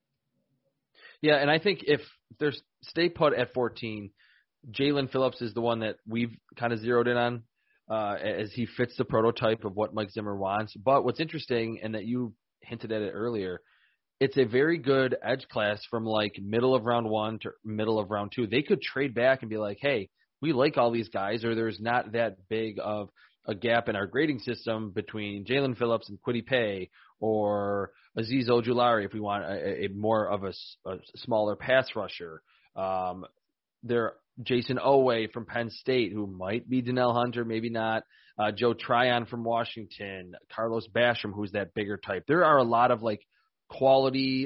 Yeah, and I think if there's stay put at fourteen, Jalen Phillips is the one that we've kind of zeroed in on uh, as he fits the prototype of what Mike Zimmer wants. But what's interesting, and that you hinted at it earlier, it's a very good edge class from like middle of round one to middle of round two. They could trade back and be like, hey, we like all these guys, or there's not that big of a gap in our grading system between Jalen Phillips and Kwity Paye or Azeez Ojulari if we want a, a more of a, a smaller pass rusher. Um, there, Jason Owe from Penn State, who might be Danielle Hunter, maybe not. Uh, Joe Tryon from Washington, Carlos Basham, who's that bigger type. There are a lot of like quality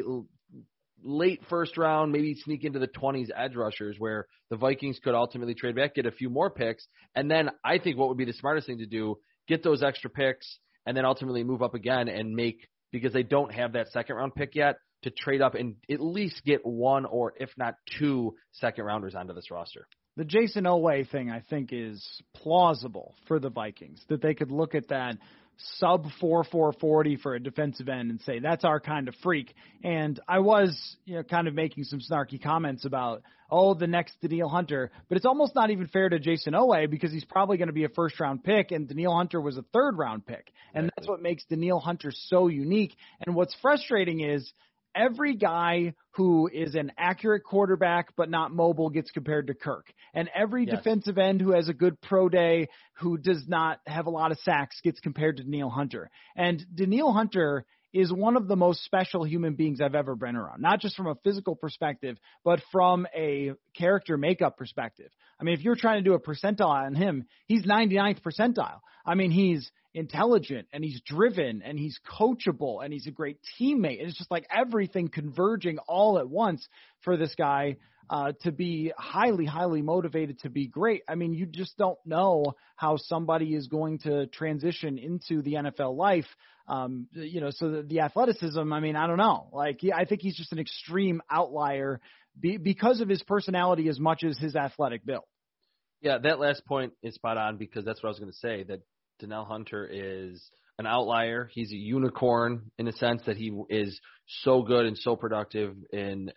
late first round, maybe sneak into the twenties edge rushers where the Vikings could ultimately trade back, get a few more picks. And then I think what would be the smartest thing to do, get those extra picks and then ultimately move up again and make, because they don't have that second round pick yet, to trade up and at least get one or if not two second rounders onto this roster. The Jason Owe thing, I think, is plausible for the Vikings, that they could look at that sub four four forty for a defensive end and say, that's our kind of freak. And I was, you know, kind of making some snarky comments about, oh, the next Danielle Hunter, but it's almost not even fair to Jason Owe because he's probably going to be a first round pick and Danielle Hunter was a third round pick. And that's what makes Danielle Hunter so unique. And what's frustrating is every guy who is an accurate quarterback but not mobile gets compared to Kirk. And every yes. defensive end who has a good pro day who does not have a lot of sacks gets compared to Danielle Hunter. And Danielle Hunter is one of the most special human beings I've ever been around, not just from a physical perspective, but from a character makeup perspective. I mean, if you're trying to do a percentile on him, he's ninety-ninth percentile. I mean, he's intelligent and he's driven and he's coachable and he's a great teammate. It's just like everything converging all at once for this guy uh, to be highly, highly motivated to be great. I mean, you just don't know how somebody is going to transition into the N F L life. Um, you know, so the, the athleticism, I mean, I don't know. Like, yeah, I think he's just an extreme outlier be, because of his personality as much as his athletic build. Yeah, that last point is spot on because that's what I was going to say, that Danielle Hunter is an outlier. He's a unicorn in the sense that he is so good and so productive in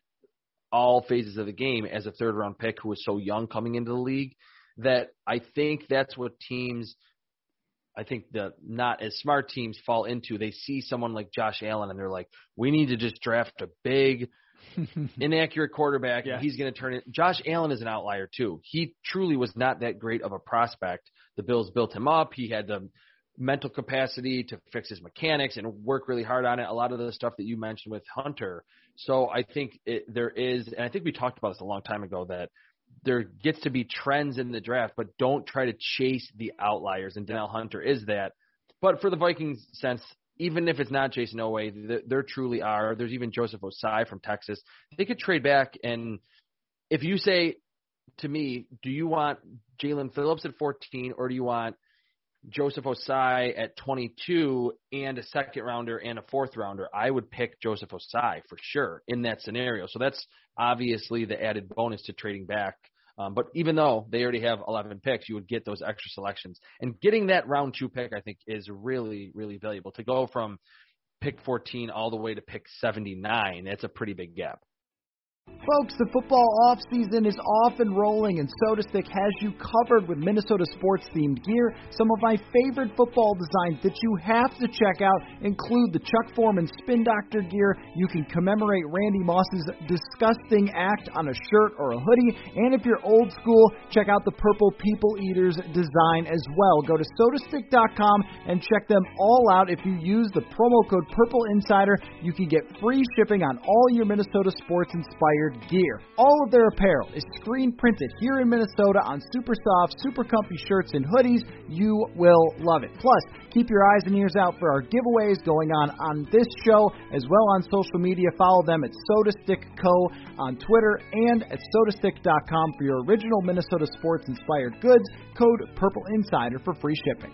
all phases of the game as a third-round pick who was so young coming into the league that I think that's what teams – I think the not as smart teams fall into. They see someone like Josh Allen, and they're like, we need to just draft a big, inaccurate quarterback, yeah. and he's going to turn it. Josh Allen is an outlier, too. He truly was not that great of a prospect. The Bills built him up. He had the mental capacity to fix his mechanics and work really hard on it, a lot of the stuff that you mentioned with Hunter. So I think it, there is, and I think we talked about this a long time ago, that there gets to be trends in the draft, but don't try to chase the outliers, and Danielle Hunter is that. But for the Vikings sense, even if it's not Jason Oweh, there truly are. There's even Joseph Ossai from Texas. They could trade back, and if you say to me, do you want Jalen Phillips at fourteen, or do you want Joseph Ossai at twenty-two and a second rounder and a fourth rounder, I would pick Joseph Ossai for sure in that scenario. So that's obviously the added bonus to trading back. Um, but even though they already have eleven picks, you would get those extra selections. And getting that round two pick, I think, is really, really valuable. To go from pick fourteen all the way to pick seventy-nine, that's a pretty big gap. Folks, the football offseason is off and rolling, and SodaStick has you covered with Minnesota sports-themed gear. Some of my favorite football designs that you have to check out include the Chuck Foreman Spin Doctor gear. You can commemorate Randy Moss's disgusting act on a shirt or a hoodie. And if you're old school, check out the Purple People Eaters design as well. Go to soda stick dot com and check them all out. If you use the promo code Purple Insider, you can get free shipping on all your Minnesota sports-inspired gear. All of their apparel is screen printed here in Minnesota on super soft, super comfy shirts and hoodies. You will love it. Plus, keep your eyes and ears out for our giveaways going on on this show as well on social media. Follow them at SodaStick Co. on Twitter and at soda stick dot com for your original Minnesota sports inspired goods. Code Purple Insider for free shipping.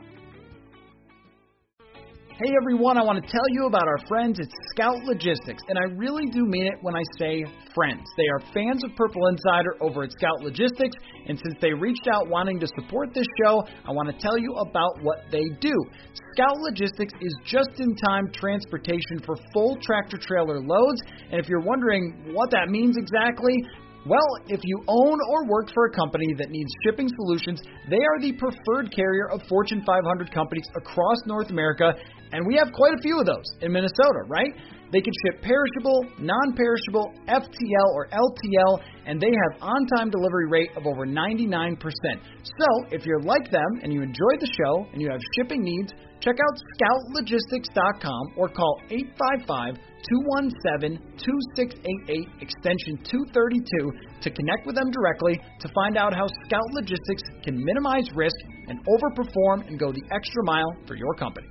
Hey everyone, I want to tell you about our friends at Scout Logistics, and I really do mean it when I say friends. They are fans of Purple Insider over at Scout Logistics, and since they reached out wanting to support this show, I want to tell you about what they do. Scout Logistics is just-in-time transportation for full tractor-trailer loads, and if you're wondering what that means exactly, well, if you own or work for a company that needs shipping solutions, they are the preferred carrier of Fortune five hundred companies across North America, and we have quite a few of those in Minnesota, right? They can ship perishable, non-perishable, F T L or L T L, and they have on-time delivery rate of over ninety-nine percent. So, if you're like them and you enjoy the show and you have shipping needs, check out scout logistics dot com or call eight five five, two one seven, two six eight eight, extension two thirty-two to connect with them directly to find out how Scout Logistics can minimize risk and overperform and go the extra mile for your company.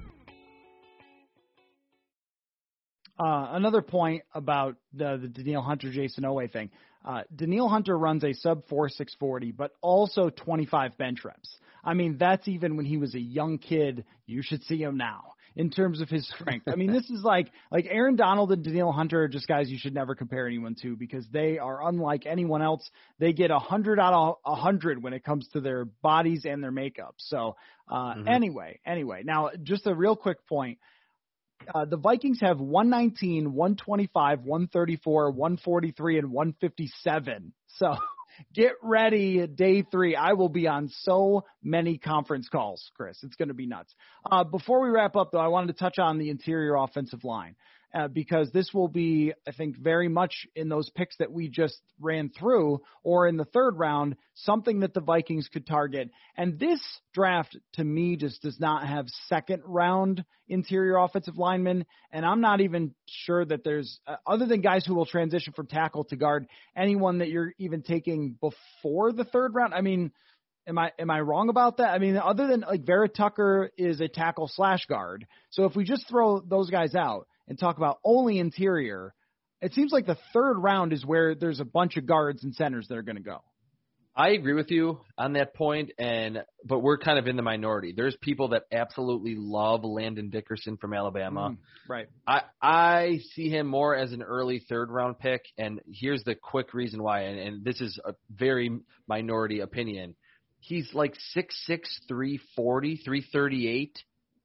Uh, another point about the, the Danielle Hunter, Jason Oweh thing. Uh, Danielle Hunter runs a sub four six forty, but also twenty-five bench reps. I mean, that's even when he was a young kid. You should see him now in terms of his strength. I mean, this is like like Aaron Donald and Danielle Hunter are just guys you should never compare anyone to because they are unlike anyone else. They get one hundred out of one hundred when it comes to their bodies and their makeup. So uh, mm-hmm. anyway, anyway, now just a real quick point. Uh, the Vikings have one nineteen, one twenty-five, one thirty-four, one forty-three, and one fifty-seven. So get ready, day three. I will be on so many conference calls, Chris. It's going to be nuts. Uh, before we wrap up, though, I wanted to touch on the interior offensive line. Uh, because this will be, I think, very much in those picks that we just ran through or in the third round, something that the Vikings could target. And this draft, to me, just does not have second round interior offensive linemen. And I'm not even sure that there's, uh, other than guys who will transition from tackle to guard, anyone that you're even taking before the third round. I mean, Am I am I wrong about that? I mean, other than like Vera Tucker is a tackle slash guard. So if we just throw those guys out and talk about only interior, it seems like the third round is where there's a bunch of guards and centers that are going to go. I agree with you on that point, and but we're kind of in the minority. There's people that absolutely love Landon Dickerson from Alabama. Mm, right. I I see him more as an early third round pick, and here's the quick reason why, and, and this is a very minority opinion. He's like six six, three forty, three thirty-eight.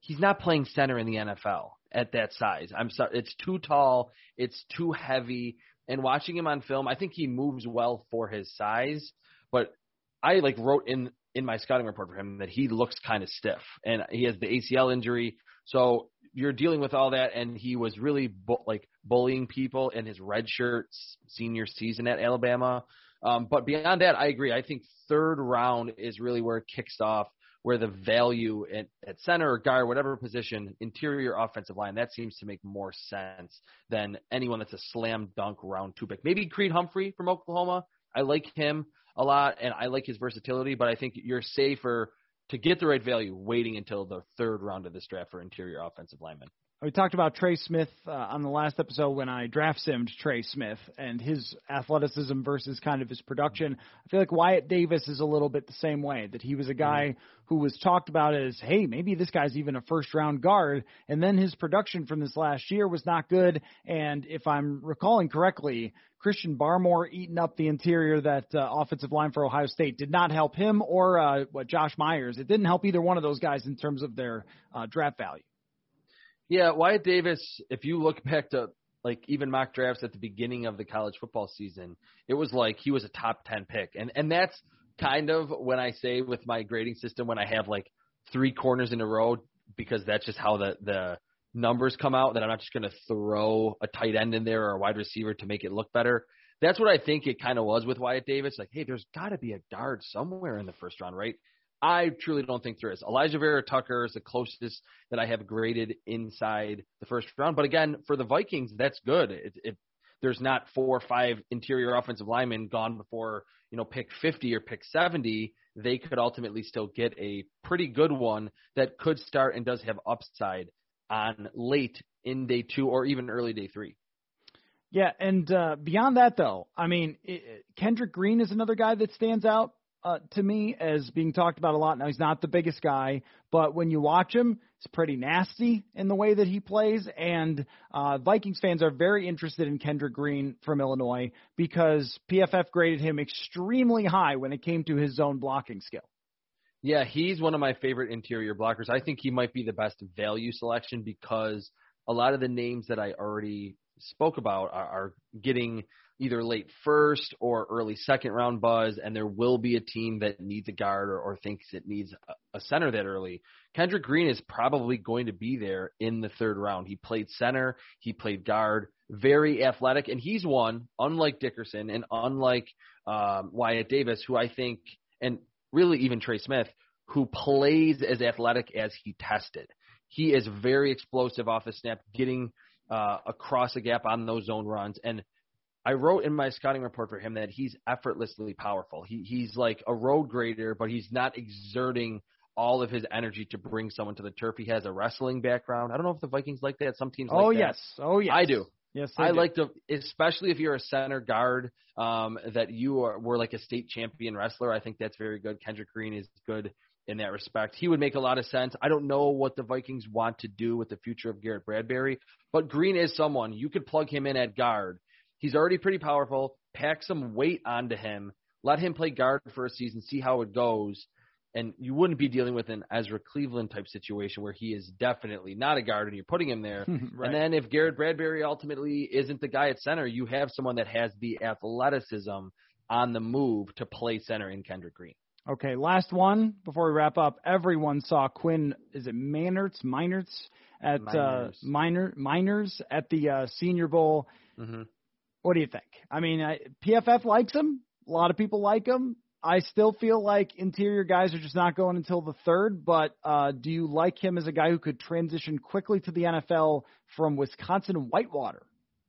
he's not playing center in the N F L at that size. I'm sorry, it's too tall, it's too heavy. And watching him on film, I think he moves well for his size. But I like wrote in in my scouting report for him that he looks kind of stiff, and he has the A C L injury. So you're dealing with all that, and he was really bu- like bullying people in his redshirt senior season at Alabama. Um, but beyond that, I agree. I think third round is really where it kicks off, where the value at, at center or guard, whatever position, interior offensive line, that seems to make more sense than anyone that's a slam dunk round two pick. Maybe Creed Humphrey from Oklahoma. I like him a lot, and I like his versatility, but I think you're safer to get the right value waiting until the third round of this draft for interior offensive linemen. We talked about Trey Smith uh, on the last episode when I draft simmed Trey Smith and his athleticism versus kind of his production. I feel like Wyatt Davis is a little bit the same way, that he was a guy mm-hmm. who was talked about as, hey, maybe this guy's even a first-round guard, and then his production from this last year was not good. And if I'm recalling correctly, Christian Barmore eating up the interior, that uh, offensive line for Ohio State, did not help him or uh, what Josh Myers. It didn't help either one of those guys in terms of their uh, draft value. Yeah, Wyatt Davis, if you look back to like even mock drafts at the beginning of the college football season, it was like he was a top ten pick. And and that's kind of when I say with my grading system, when I have like three corners in a row, because that's just how the, the numbers come out, that I'm not just going to throw a tight end in there or a wide receiver to make it look better. That's what I think it kind of was with Wyatt Davis. Like, hey, there's got to be a guard somewhere in the first round, right? I truly don't think there is. Elijah Vera Tucker is the closest that I have graded inside the first round. But again, for the Vikings, that's good. If, if there's not four or five interior offensive linemen gone before, you know, pick fifty or pick seventy, they could ultimately still get a pretty good one that could start and does have upside on late in day two or even early day three. Yeah, and uh, beyond that, though, I mean, it, Kendrick Green is another guy that stands out. Uh, to me, as being talked about a lot. Now, he's not the biggest guy, but when you watch him, it's pretty nasty in the way that he plays. And uh, Vikings fans are very interested in Kendrick Green from Illinois because P F F graded him extremely high when it came to his zone blocking skill. Yeah, he's one of my favorite interior blockers. I think he might be the best value selection because a lot of the names that I already spoke about are, are getting either late first or early second round buzz, and there will be a team that needs a guard or, or thinks it needs a, a center that early. Kendrick Green is probably going to be there in the third round. He played center, he played guard, very athletic, and he's one, unlike Dickerson and unlike um, Wyatt Davis, who I think, and really even Trey Smith, who plays as athletic as he tested. He is very explosive off the snap, getting uh, across a gap on those zone runs, and I wrote in my scouting report for him that he's effortlessly powerful. He he's like a road grader, but he's not exerting all of his energy to bring someone to the turf. He has a wrestling background. I don't know if the Vikings like that. Some teams like oh, that. yes. Oh, yes. I do. Yes, I do. like to, especially if you're a center guard, um, that you are, were like a state champion wrestler. I think that's very good. Kendrick Green is good in that respect. He would make a lot of sense. I don't know what the Vikings want to do with the future of Garrett Bradbury, but Green is someone. You could plug him in at guard. He's already pretty powerful. Pack some weight onto him. Let him play guard for a season, see how it goes. And you wouldn't be dealing with an Ezra Cleveland type situation where he is definitely not a guard and you're putting him there. Right. And then if Garrett Bradbury ultimately isn't the guy at center, you have someone that has the athleticism on the move to play center in Kendrick Green. Okay, last one before we wrap up. Everyone saw Quinn, is it Meinerz, Meinerz at Meinerz. Uh, Minor, Miners at the uh, Senior Bowl. Mm-hmm. What do you think? I mean, I, P F F likes him. A lot of people like him. I still feel like interior guys are just not going until the third, but uh, do you like him as a guy who could transition quickly to the N F L from Wisconsin Whitewater?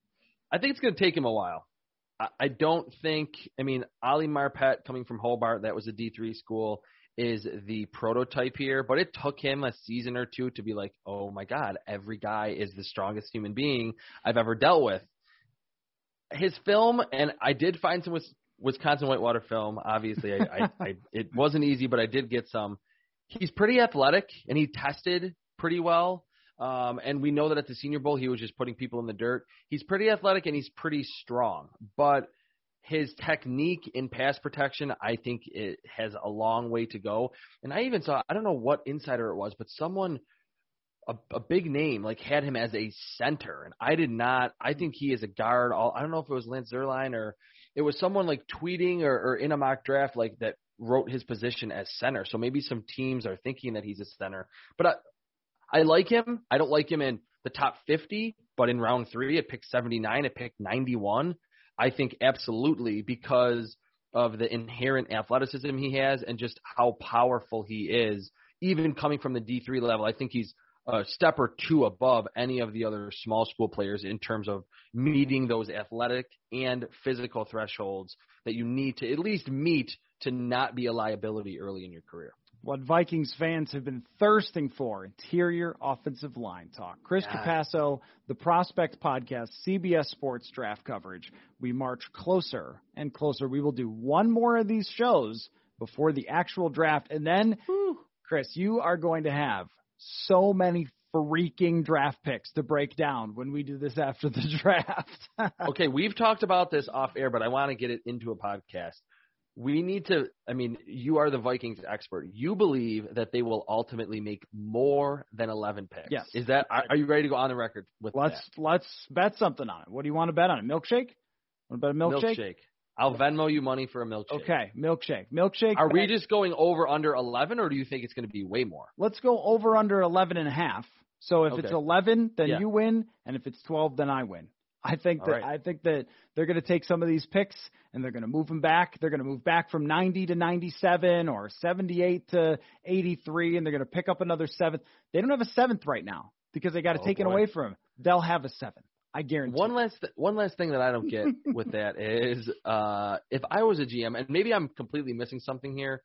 I think it's going to take him a while. I, I don't think – I mean, Ali Marpet coming from Hobart, that was a D three school, is the prototype here, but it took him a season or two to be like, oh, my God, every guy is the strongest human being I've ever dealt with. His film, and I did find some Wisconsin Whitewater film. Obviously, I, I, I, it wasn't easy, but I did get some. He's pretty athletic, and he tested pretty well. Um, and we know that at the Senior Bowl, he was just putting people in the dirt. He's pretty athletic, and he's pretty strong. But his technique in pass protection, I think it has a long way to go. And I even saw, I don't know what insider it was, but someone a, a big name, like had him as a center, and I did not. I think he is a guard. All I don't know if it was Lance Zierlein or it was someone like tweeting or, or in a mock draft like that wrote his position as center. So maybe some teams are thinking that he's a center, but I, I like him. I don't like him in the top fifty, but in round three at pick seventy-nine, at pick ninety-one, I think absolutely because of the inherent athleticism he has and just how powerful he is, even coming from the D three level. I think he's a step or two above any of the other small school players in terms of meeting those athletic and physical thresholds that you need to at least meet to not be a liability early in your career. What Vikings fans have been thirsting for, interior offensive line talk. Chris Yeah. Trapasso, the Prospect Podcast, C B S Sports draft coverage. We march closer and closer. We will do one more of these shows before the actual draft. And then, whew, Chris, you are going to have so many freaking draft picks to break down when we do this after the draft. Okay, we've talked about this off air, but I want to get it into a podcast. We need to, I mean, you are the Vikings expert. You believe that they will ultimately make more than eleven picks. Yes. Is that, are, are you ready to go on the record with let's that? let's bet something on it. What do you want to bet on it? Milkshake? Want to bet a milkshake? Milkshake. I'll Venmo you money for a milkshake. Okay, milkshake. Milkshake. Are we bet. just going over under eleven, or do you think it's going to be way more? Let's go over under eleven and a half. So if Okay. it's eleven, then Yeah. you win, and if it's twelve, then I win. I think All that right. I think that they're going to take some of these picks and they're going to move them back. They're going to move back from ninety to ninety-seven or seventy-eight to eighty-three, and they're going to pick up another seventh. They don't have a seventh right now because they got to Oh, take it boy. away from them. They'll have a seventh. I guarantee. One last th- one last thing that I don't get with that is uh, if I was a G M, and maybe I'm completely missing something here,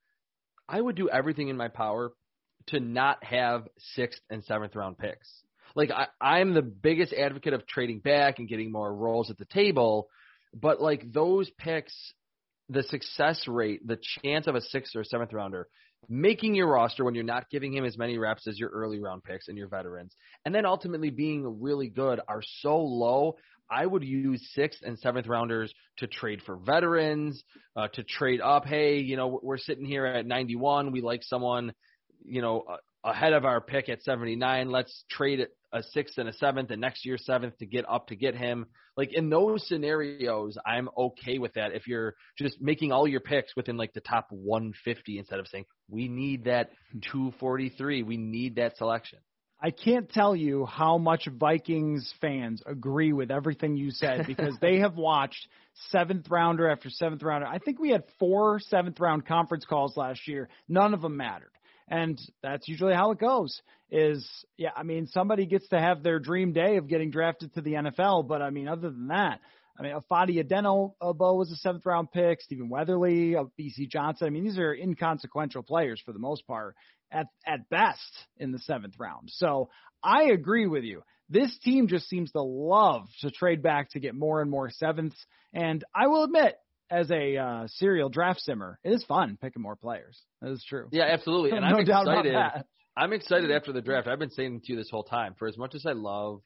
I would do everything in my power to not have sixth and seventh round picks. Like I, I'm the biggest advocate of trading back and getting more roles at the table, but like those picks, the success rate, the chance of a sixth or seventh rounder making your roster when you're not giving him as many reps as your early round picks and your veterans, and then ultimately being really good are so low. I would use sixth and seventh rounders to trade for veterans, uh, to trade up. Hey, you know, we're sitting here at ninety-one. We like someone, you know, uh, ahead of our pick at seventy-nine. Let's trade it a sixth and a seventh and next year's seventh to get up to get him. Like in those scenarios, I'm okay with that. If you're just making all your picks within like the top one fifty instead of saying we need that two forty-three, we need that selection. I can't tell you how much Vikings fans agree with everything you said because they have watched seventh rounder after seventh rounder. I think we had four seventh round conference calls last year. None of them mattered. And that's usually how it goes is, yeah, I mean, somebody gets to have their dream day of getting drafted to the N F L. But, I mean, other than that, I mean, Afadi Adenobo was a seventh-round pick, Stephen Weatherly, B C Johnson. I mean, these are inconsequential players for the most part at, at best in the seventh round. So I agree with you. This team just seems to love to trade back to get more and more sevenths. And I will admit, as a uh, serial draft simmer, it is fun picking more players. That is true. Yeah, absolutely. And no I'm doubt about excited. that. I'm excited after the draft. I've been saying to you this whole time, for as much as I love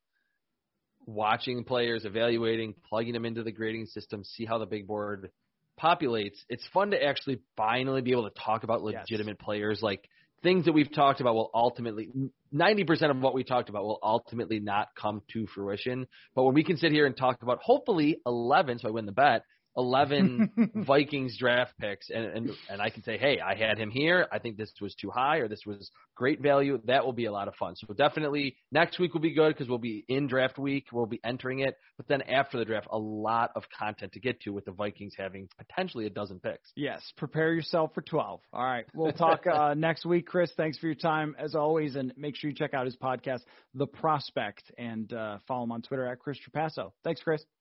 watching players, evaluating, plugging them into the grading system, see how the big board populates, it's fun to actually finally be able to talk about legitimate yes. players. Like things that we've talked about will ultimately, ninety percent of what we talked about will ultimately not come to fruition. But when we can sit here and talk about hopefully eleven, so I win the bet, eleven Vikings draft picks, and, and and I can say, hey, I had him here. I think this was too high, or this was great value. That will be a lot of fun. So definitely next week will be good because we'll be in draft week. We'll be entering it. But then after the draft, a lot of content to get to with the Vikings having potentially a dozen picks. Yes, prepare yourself for twelve. All right, we'll talk uh, next week. Chris, thanks for your time as always, and make sure you check out his podcast, The Prospect, and uh, follow him on Twitter at Chris Trapasso. Thanks, Chris.